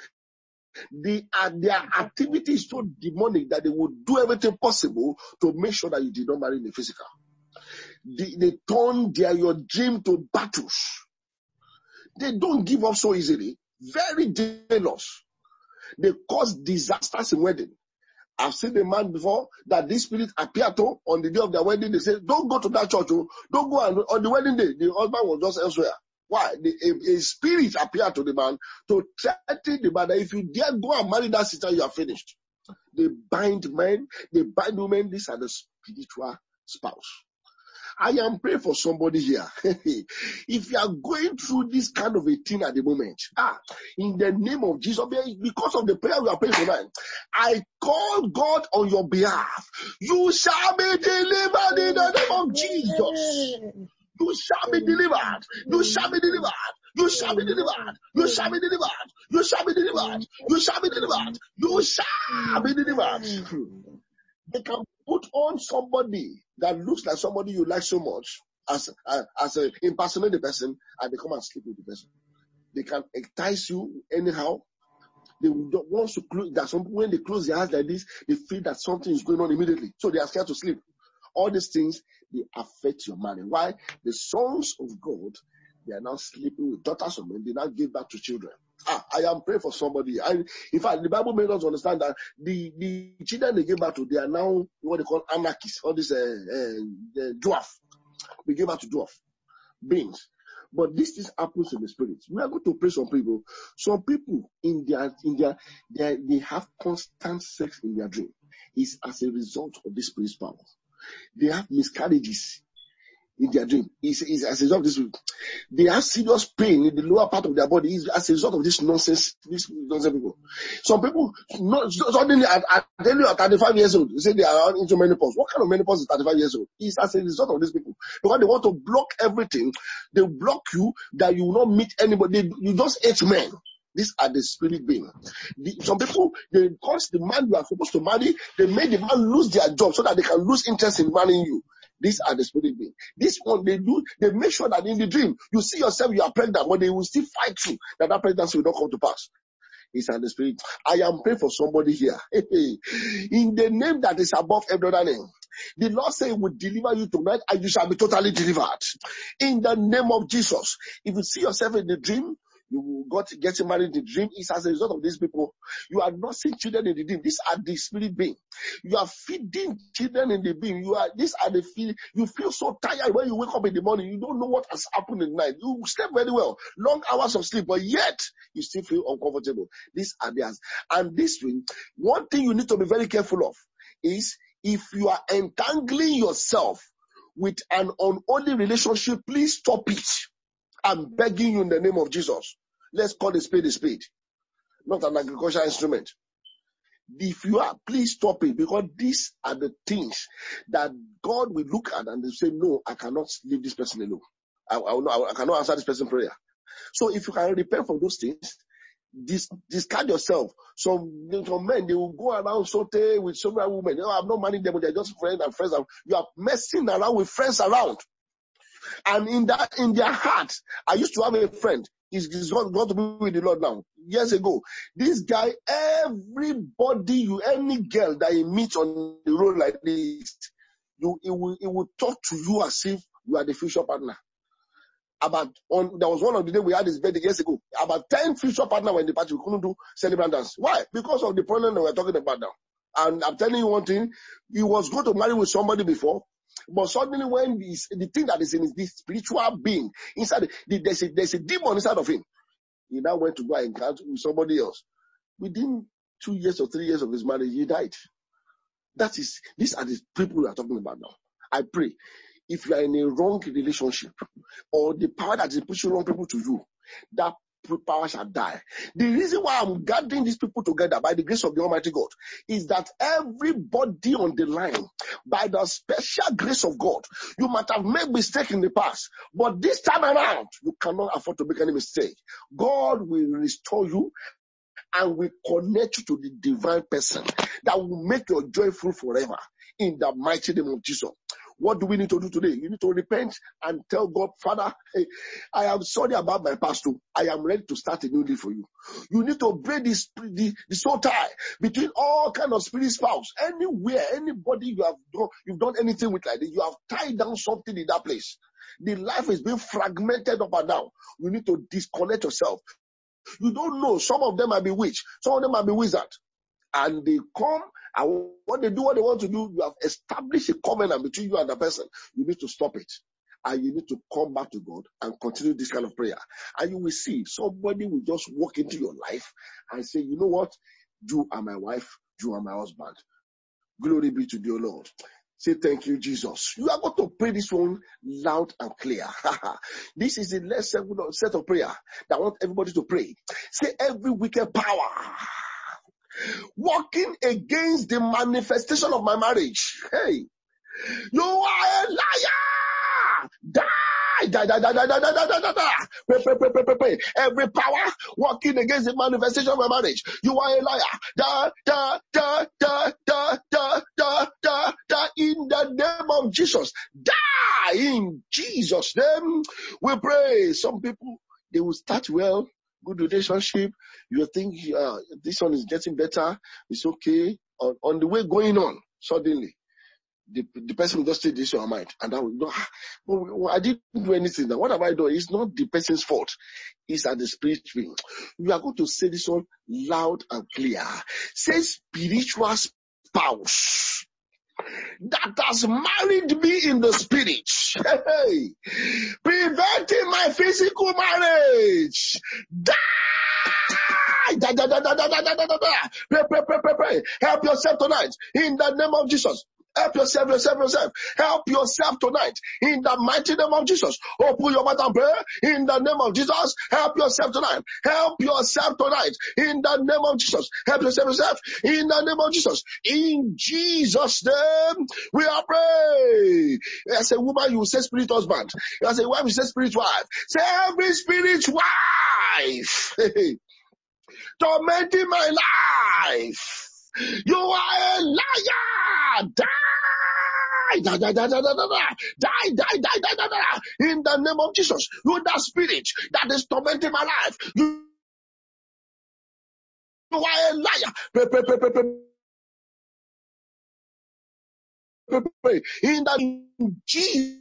A: They are, their activity is so demonic that they would do everything possible to make sure that you did not marry in the physical. They, they turn their, your dream to battles. They don't give up so easily. Very jealous. They cause disasters in wedding. I've seen a man before that this spirit appeared to on the day of their wedding. They said, don't go to that church. Oh. Don't go. And on the wedding day, the husband was just elsewhere. Why? The, a, a spirit appeared to the man to threaten the man that if you dare go and marry that sister, you are finished. They bind men. They bind women. These are the spiritual spouse. I am praying for somebody here. If you are going through this kind of a thing at the moment, ah, in the name of Jesus, because of the prayer we are praying tonight, I call God on your behalf. You shall be delivered in the name of Jesus. You shall be delivered. You shall be delivered. You shall be delivered. You shall be delivered. You shall be delivered. You shall be delivered. You shall be delivered. They can put on somebody that looks like somebody you like so much as uh, as a impersonate the person, and they come and sleep with the person. They can entice you anyhow. They don't want to close. That some when they close their eyes like this, they feel that something is going on immediately, so they are scared to sleep. All these things, they affect your marriage. Why? The sons of God, they are now sleeping with daughters of men. They now give back to children. Ah, I am praying for somebody. And in fact, the Bible made us understand that the, the children they gave back to, they are now what they call anarchists, all these uh, uh, dwarf. We gave back to dwarf beings. But this is happens in the spirit. We are going to pray some people. Some people in their in their they, they have constant sex in their dream. It's as a result of this spirit power. They have miscarriages in their dream. It's, it's as a result of this. They have serious pain in the lower part of their body. It's as a result of this nonsense. This nonsense people. Some people, not suddenly at, at, at thirty-five years old, they say they are into menopause. What kind of menopause is thirty-five years old? It's as a result of these people. Because they want to block everything. They block you that you will not meet anybody. They, you just hate men. These are the spirit beings. The, some people, they cause the man you are supposed to marry, they make the man lose their job so that they can lose interest in marrying you. These are the spirit beings. This one they do, they make sure that in the dream, you see yourself, you are pregnant, but they will still fight you that that pregnancy will not come to pass. It's in the spirit. I am praying for somebody here. In the name that is above every other name. The Lord said He will deliver you tonight and you shall be totally delivered. In the name of Jesus. If you see yourself in the dream, you got getting married in the dream, it's as a result of these people. You are not seeing children in the dream. These are the spirit beings. You are feeding children in the dream. You are, these are the feel, you feel so tired when you wake up in the morning. You don't know what has happened in the night. You slept very well. Long hours of sleep, but yet you still feel uncomfortable. These are theirs. And this thing, one thing you need to be very careful of is if you are entangling yourself with an unholy relationship, please stop it. I'm begging you in the name of Jesus. Let's call a spade a spade, not an agricultural instrument. If you are, please stop it, because these are the things that God will look at and they say, no, I cannot leave this person alone. I, I, will not, I cannot answer this person's prayer. So if you can repent from those things, dis, discard yourself. Some, some men, they will go around saute with several women. You know, I'm not marrying them, but they're just friends and friends. You are messing around with friends around. And in that, in their heart, I used to have a friend. He's, he's got, got to be with the Lord now. Years ago, this guy, everybody, you, any girl that he meets on the road like this, you, it will, it will talk to you as if you are the future partner. About on, there was one of the day we had his birthday years ago. About ten future partners were in the party. We couldn't do celebrant dance. Why? Because of the problem that we're talking about now. And I'm telling you one thing, he was going to marry with somebody before. But suddenly when this, the thing that is in his this spiritual being, inside, the, there's, a, there's a demon inside of him. He now went to go and encounter with somebody else. Within two years or three years of his marriage, he died. That is, these are the people we are talking about now. I pray, if you are in a wrong relationship, or the power that is pushing wrong people to you, that power shall die. The reason why I'm gathering these people together by the grace of the Almighty God is that everybody on the line, by the special grace of God, you might have made mistakes in the past, but this time around, you cannot afford to make any mistake. God will restore you and will connect you to the divine person that will make your joy full forever in the mighty name of Jesus. What do we need to do today? You need to repent and tell God, Father, hey, I am sorry about my past too. I am ready to start a new day for you. You need to break this, the, the soul tie between all kind of spirit spouse. Anywhere, anybody you have done, you've done anything with like this, you have tied down something in that place. The life is being fragmented up and down. You need to disconnect yourself. You don't know. Some of them might be witch. Some of them might be wizard. And they come, and what they do, what they want to do, you have established a covenant between you and the person. You need to stop it. And you need to come back to God and continue this kind of prayer. And you will see somebody will just walk into your life and say, you know what? You are my wife. You are my husband. Glory be to the Lord. Say thank you, Jesus. You are going to pray this one loud and clear. This is the last set of prayer that I want everybody to pray. Say every wicked power working against the manifestation of my marriage. Hey, you are a liar. Die. Die, die, die, die, die, die, die, die, die. Pray, pray, pray, pray, pray, pray. Every power working against the manifestation of my marriage. You are a liar. Die, die, die, die, die, die, die, die, die. In the name of Jesus. Die in Jesus' name. We pray. Some people, they will start well. Good relationship. You think uh, this one is getting better. It's okay. On, on the way going on, suddenly, the, the person will just say this in your mind. And I will go, ah, well, I didn't do anything. Now, what have I done? It's not the person's fault. It's at the spirit being. You are going to say this one loud and clear. Say spiritual spouse that has married me in the spirit, hey, preventing my physical marriage. Die! Da, da, da, da, da, da, da, da, da. Pray, pray, pray, pray, pray. Help yourself tonight in the name of Jesus. Help yourself, yourself, yourself. Help yourself tonight in the mighty name of Jesus. Open your mouth and pray in the name of Jesus. Help yourself tonight. Help yourself tonight in the name of Jesus. Help yourself, yourself in the name of Jesus. In Jesus' name, we are praying. As a woman, you say spirit husband. As a wife, you say spirit wife. Say every spirit wife tormenting my life. You are a liar. Die. Die, die, die, die, die, die, die, die, die, die, die, die. In the name of Jesus, you that spirit that is tormenting my life, you, you are a liar. Pray, pray, pray, pray, pray. Pray, pray. In the Jesus.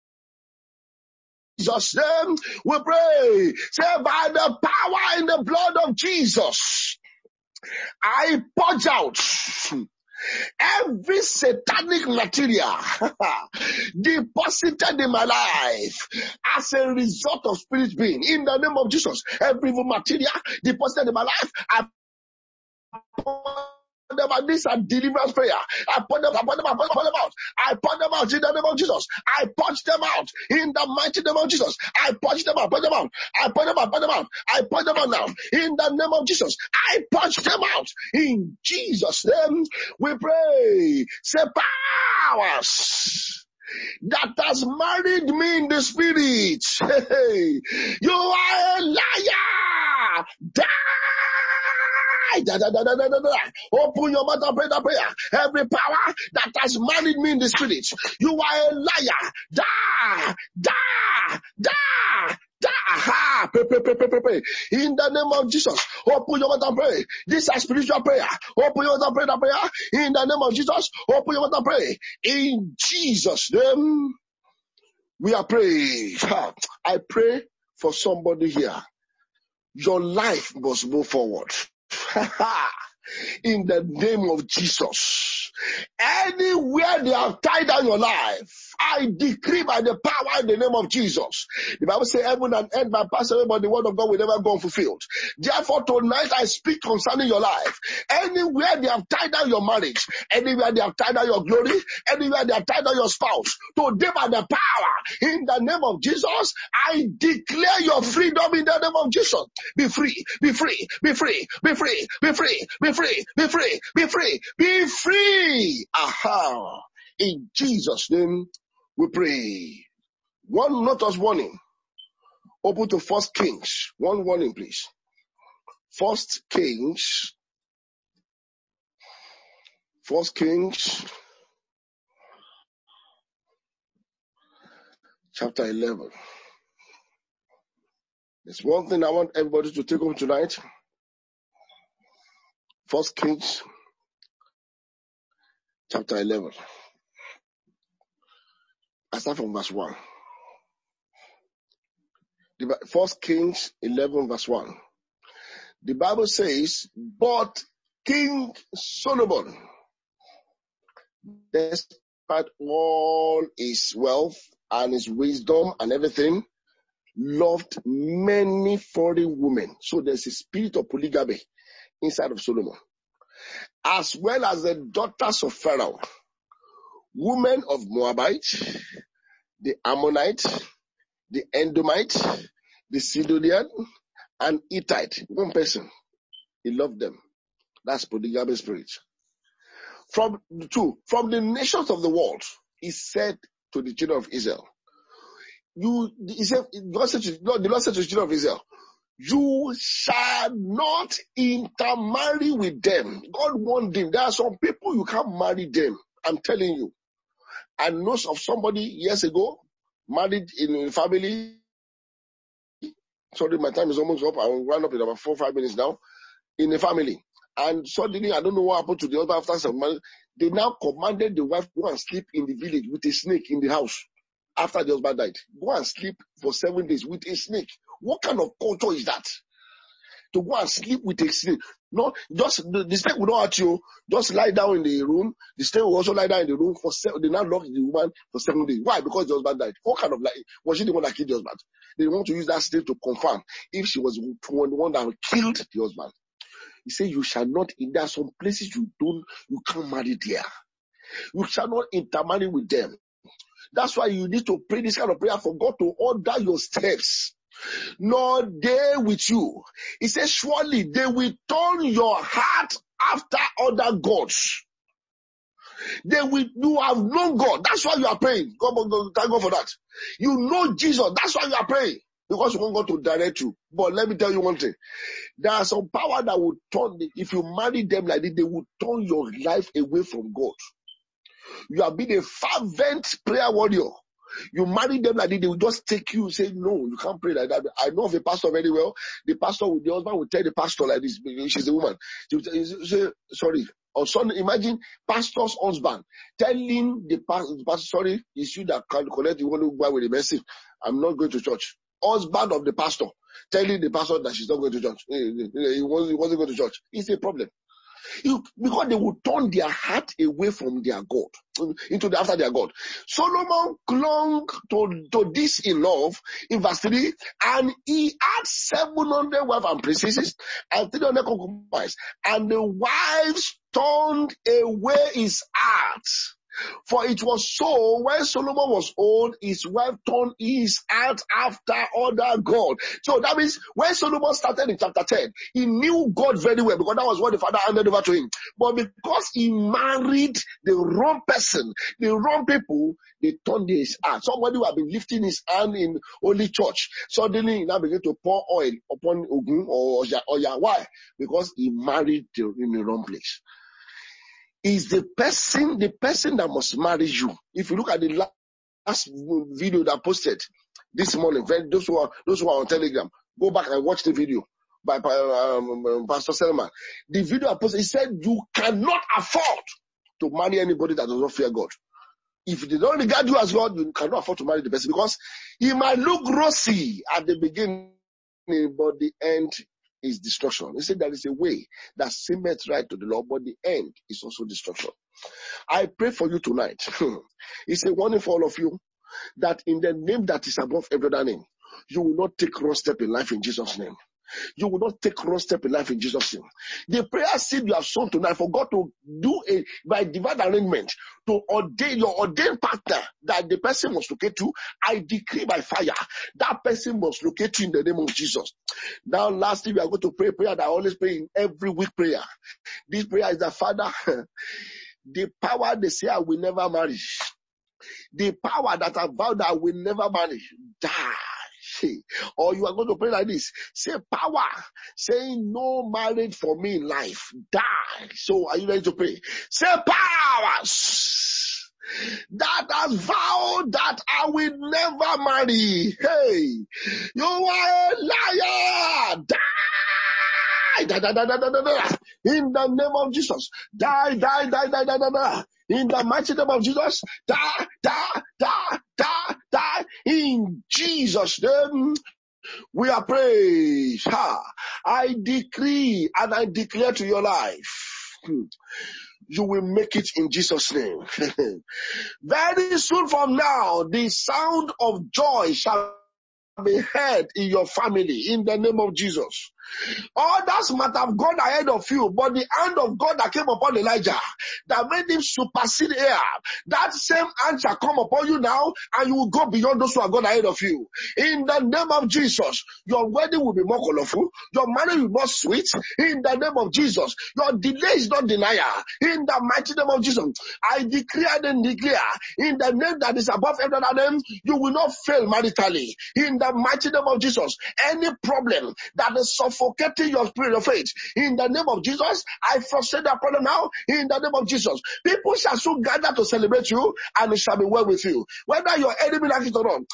A: Jesus' name, we pray. Say by the power in the blood of Jesus, I purge out every satanic material deposited in my life as a result of spirit being. In the name of Jesus, every evil material deposited in my life, I pour them out. These are deliverance prayer. I put them, I put them, I put them out. I put them out in the name of Jesus. I punch them out in the mighty name of Jesus. I punch them out, put them out. I put them out, put them out. I put them out now in the name of Jesus. I punch them out in Jesus' name. We pray. Say powers that has married me in the spirit. Hey, you are a liar. Die. Da, da, da, da, da, da, da. Open your mouth and pray that prayer. Every power that has married me in the spirit, you are a liar. Da, da, da. Aha, pray, pray, pray, pray, pray, pray. In the name of Jesus, open your mouth and pray. This is spiritual prayer. Open your mouth and pray that prayer. In the name of Jesus, open your mouth and pray. In Jesus' name, we are praying. I pray for somebody here. Your life must move forward. In the name of Jesus. Anywhere they have tied down your life, I decree by the power in the name of Jesus. The Bible says heaven and earth might pass away, but the word of God will never go unfulfilled. Therefore tonight I speak concerning your life. Anywhere they have tied down your marriage, anywhere they have tied down your glory, anywhere they have tied down your spouse, today by the power in the name of Jesus, I declare your freedom in the name of Jesus. Be free, be free, be free, be free, be free, be free, be free, be free, be free. Aha. In Jesus' name we pray. One notice warning. Open to First Kings. One warning, please. First Kings. First Kings. Chapter eleven. There's one thing I want everybody to take home tonight. First Kings. Chapter eleven. I start from verse one. The First Kings eleven verse one. The Bible says, but King Solomon, despite all his wealth and his wisdom and everything, loved many foreign women. So there's a spirit of polygamy inside of Solomon, as well as the daughters of Pharaoh, women of Moabite, the Ammonite, the Edomite, the Sidonian, and Hittite. One person, he loved them. That's polygamy spirit. From the two, from the nations of the world, he said to the children of Israel, you, he said, God said to, the Lord said to the children of Israel, you shall not intermarry with them. God warned them. There are some people you can't marry them. I'm telling you. I know of somebody years ago, married in a family. Sorry, my time is almost up. I will run up in about four, five minutes now. In a family. And suddenly, I don't know what happened to the husband after some months. They now commanded the wife to go and sleep in the village with a snake in the house. After the husband died. Go and sleep for seven days with a snake. What kind of culture is that? To go and sleep with a snake. No, just, the, the snake will not hurt you. Just lie down in the room. The snake will also lie down in the room for seven, they now lock the woman for seven days. Why? Because the husband died. What kind of, like, was she the one that killed the husband? They want to use that snake to confirm if she was the one that killed the husband. He said, you shall not, in there are some places you don't, you can't marry there. You shall not intermarry with them. That's why you need to pray this kind of prayer for God to order your steps. Nor they with you. He says, surely they will turn your heart after other gods. They will, you have known God. That's why you are praying. God, God, thank God for that. You know Jesus. That's why you are praying. Because you want God to direct you. But let me tell you one thing. There are some power that will turn, if you marry them like this, they will turn your life away from God. You have been a fervent prayer warrior. You marry them like this, they will just take you and say, no, you can't pray like that. I know of a pastor very well. The pastor, the husband will tell the pastor like this, she's a woman. She will say, sorry. Or son, imagine pastor's husband telling the pastor, the pastor, sorry, it's you that can collect the one who buy with the mercy. I'm not going to church. Husband of the pastor telling the pastor that she's not going to church. He wasn't, he wasn't going to church. It's a problem. You, because they will turn their heart away from their God, into the after their God. Solomon clung to, to this in love in verse three, and he had seven hundred wives and princesses and three hundred concubines, and the wives turned away his heart. For it was so, when Solomon was old, his wife turned his heart after other God. So that means when Solomon started in chapter ten, he knew God very well because that was what the Father handed over to him. But because he married the wrong person, the wrong people, they turned his heart. Somebody who had been lifting his hand in Holy Church, suddenly he now began to pour oil upon Ogun or Oya. Why? Because he married the, in the wrong place. Is the person, the person that must marry you. If you look at the last video that I posted this morning, those who are, those who are on Telegram, go back and watch the video by um, Pastor Selman. The video I posted, he said you cannot afford to marry anybody that does not fear God. If they don't regard you as God, you cannot afford to marry the person because he might look rosy at the beginning, but the end is destruction. He said there is a way that seemeth right to the Lord, but the end is also destruction. I pray for you tonight. It's a warning for all of you that in the name that is above every other name, you will not take wrong step in life in Jesus' name. You will not take wrong step in life in Jesus' name. The prayer seed you have sown tonight for God to do a by divine arrangement to ordain your ordained partner that the person must locate you. I decree by fire that person must locate you in the name of Jesus. Now, lastly, we are going to pray a prayer that I always pray in every week prayer. This prayer is that Father, the power they say I will never marry, the power that I vow that I will never marry, die. Or you are going to pray like this. Say power, saying no marriage for me in life, die. So are you ready to pray? Say powers that has vowed that I will never marry. Hey, you are a liar. Die. Die, die, die, die, die, die. In the name of Jesus. Die, die, die, die, die, die, die. In the mighty name of Jesus. Die, die, die, die, die. In Jesus' name. We are praised. Ha. I decree and I declare to your life, you will make it in Jesus' name. Very soon from now, the sound of joy shall be heard in your family in the name of Jesus. Others might have gone ahead of you, but the hand of God that came upon Elijah, that made him supersede Ahab, that same hand shall come upon you now, and you will go beyond those who have gone ahead of you. In the name of Jesus, your wedding will be more colorful, your marriage will be more sweet. In the name of Jesus, your delay is not denial. In the mighty name of Jesus, I declare and declare, in the name that is above every other name, you will not fail maritally. In the mighty name of Jesus, any problem that is suffocating your spirit of faith, in the name of Jesus, I frustrate that problem now. In the name of Jesus, people shall soon gather to celebrate you, and it shall be well with you, whether your enemy like it or not.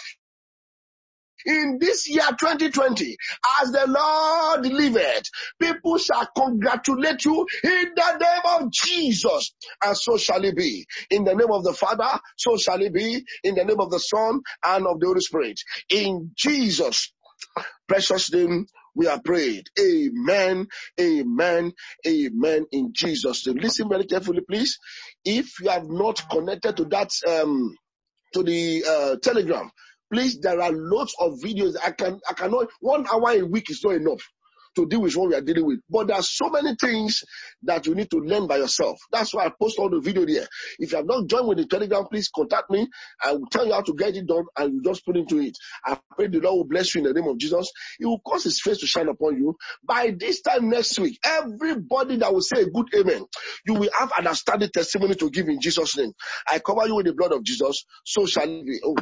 A: In this year twenty twenty, as the Lord liveth, people shall congratulate you in the name of Jesus, and so shall it be. In the name of the Father, so shall it be. In the name of the Son and of the Holy Spirit. In Jesus' precious name, we are prayed. Amen, amen, amen. In Jesus' name. Listen very carefully, please. If you have not connected to that, um, to the uh, Telegram, please, there are lots of videos. I can, I cannot, one hour a week is not enough to deal with what we are dealing with. But there are so many things that you need to learn by yourself. That's why I post all the video there. If you have not joined with the Telegram, please contact me. I will tell you how to get it done, and you just put into it. I pray the Lord will bless you in the name of Jesus. He will cause his face to shine upon you. By this time next week, everybody that will say a good amen, you will have an outstanding testimony to give in Jesus' name. I cover you with the blood of Jesus. So shall it be. Oh.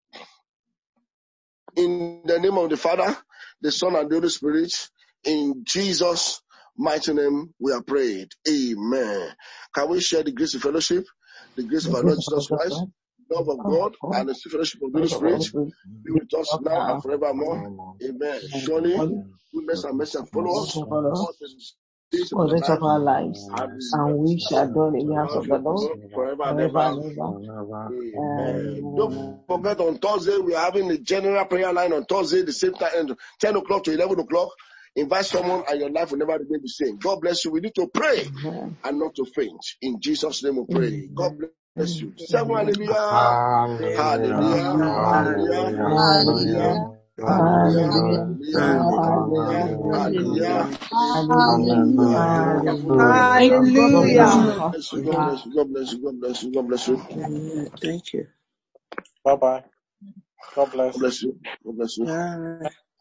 A: In the name of the Father, the Son, and the Holy Spirit, in Jesus' mighty name, we are prayed. Amen. Can we share the grace of fellowship, the grace of our Lord Jesus Christ, the love of God, and the fellowship of the Holy Spirit be with us now and forevermore. Amen. Surely, goodness and mercy follow us all the days of our lives, and we shall dwell in the house of the Lord forever and ever. Amen. Don't forget, on Thursday we are having a general prayer line on Thursday, the same time, ten o'clock to eleven o'clock. invite someone and your life will never remain the same. God bless you. We need to pray
B: Amen.
A: and not to faint. In Jesus' name we pray. God bless you. Seven
B: Amen.
A: hallelujah.
C: Hallelujah.
A: Hallelujah. Hallelujah.
C: Hallelujah.
A: Hallelujah.
C: Hallelujah.
A: Hallelujah.
B: Hallelujah.
A: Hallelujah.
C: Hallelujah.
A: Hallelujah.
B: Hallelujah.
A: Hallelujah.
C: Hallelujah.
A: Hallelujah.
B: Hallelujah. God bless you,
C: Hallelujah.
D: Hallelujah.
A: God bless you. God
B: Pastor.
A: bless you. God bless you. God bless you. God bless you.
B: Amen. Thank you.
C: Bye bye. God
A: God
C: bless.
A: bless you. God bless you.
B: Bye.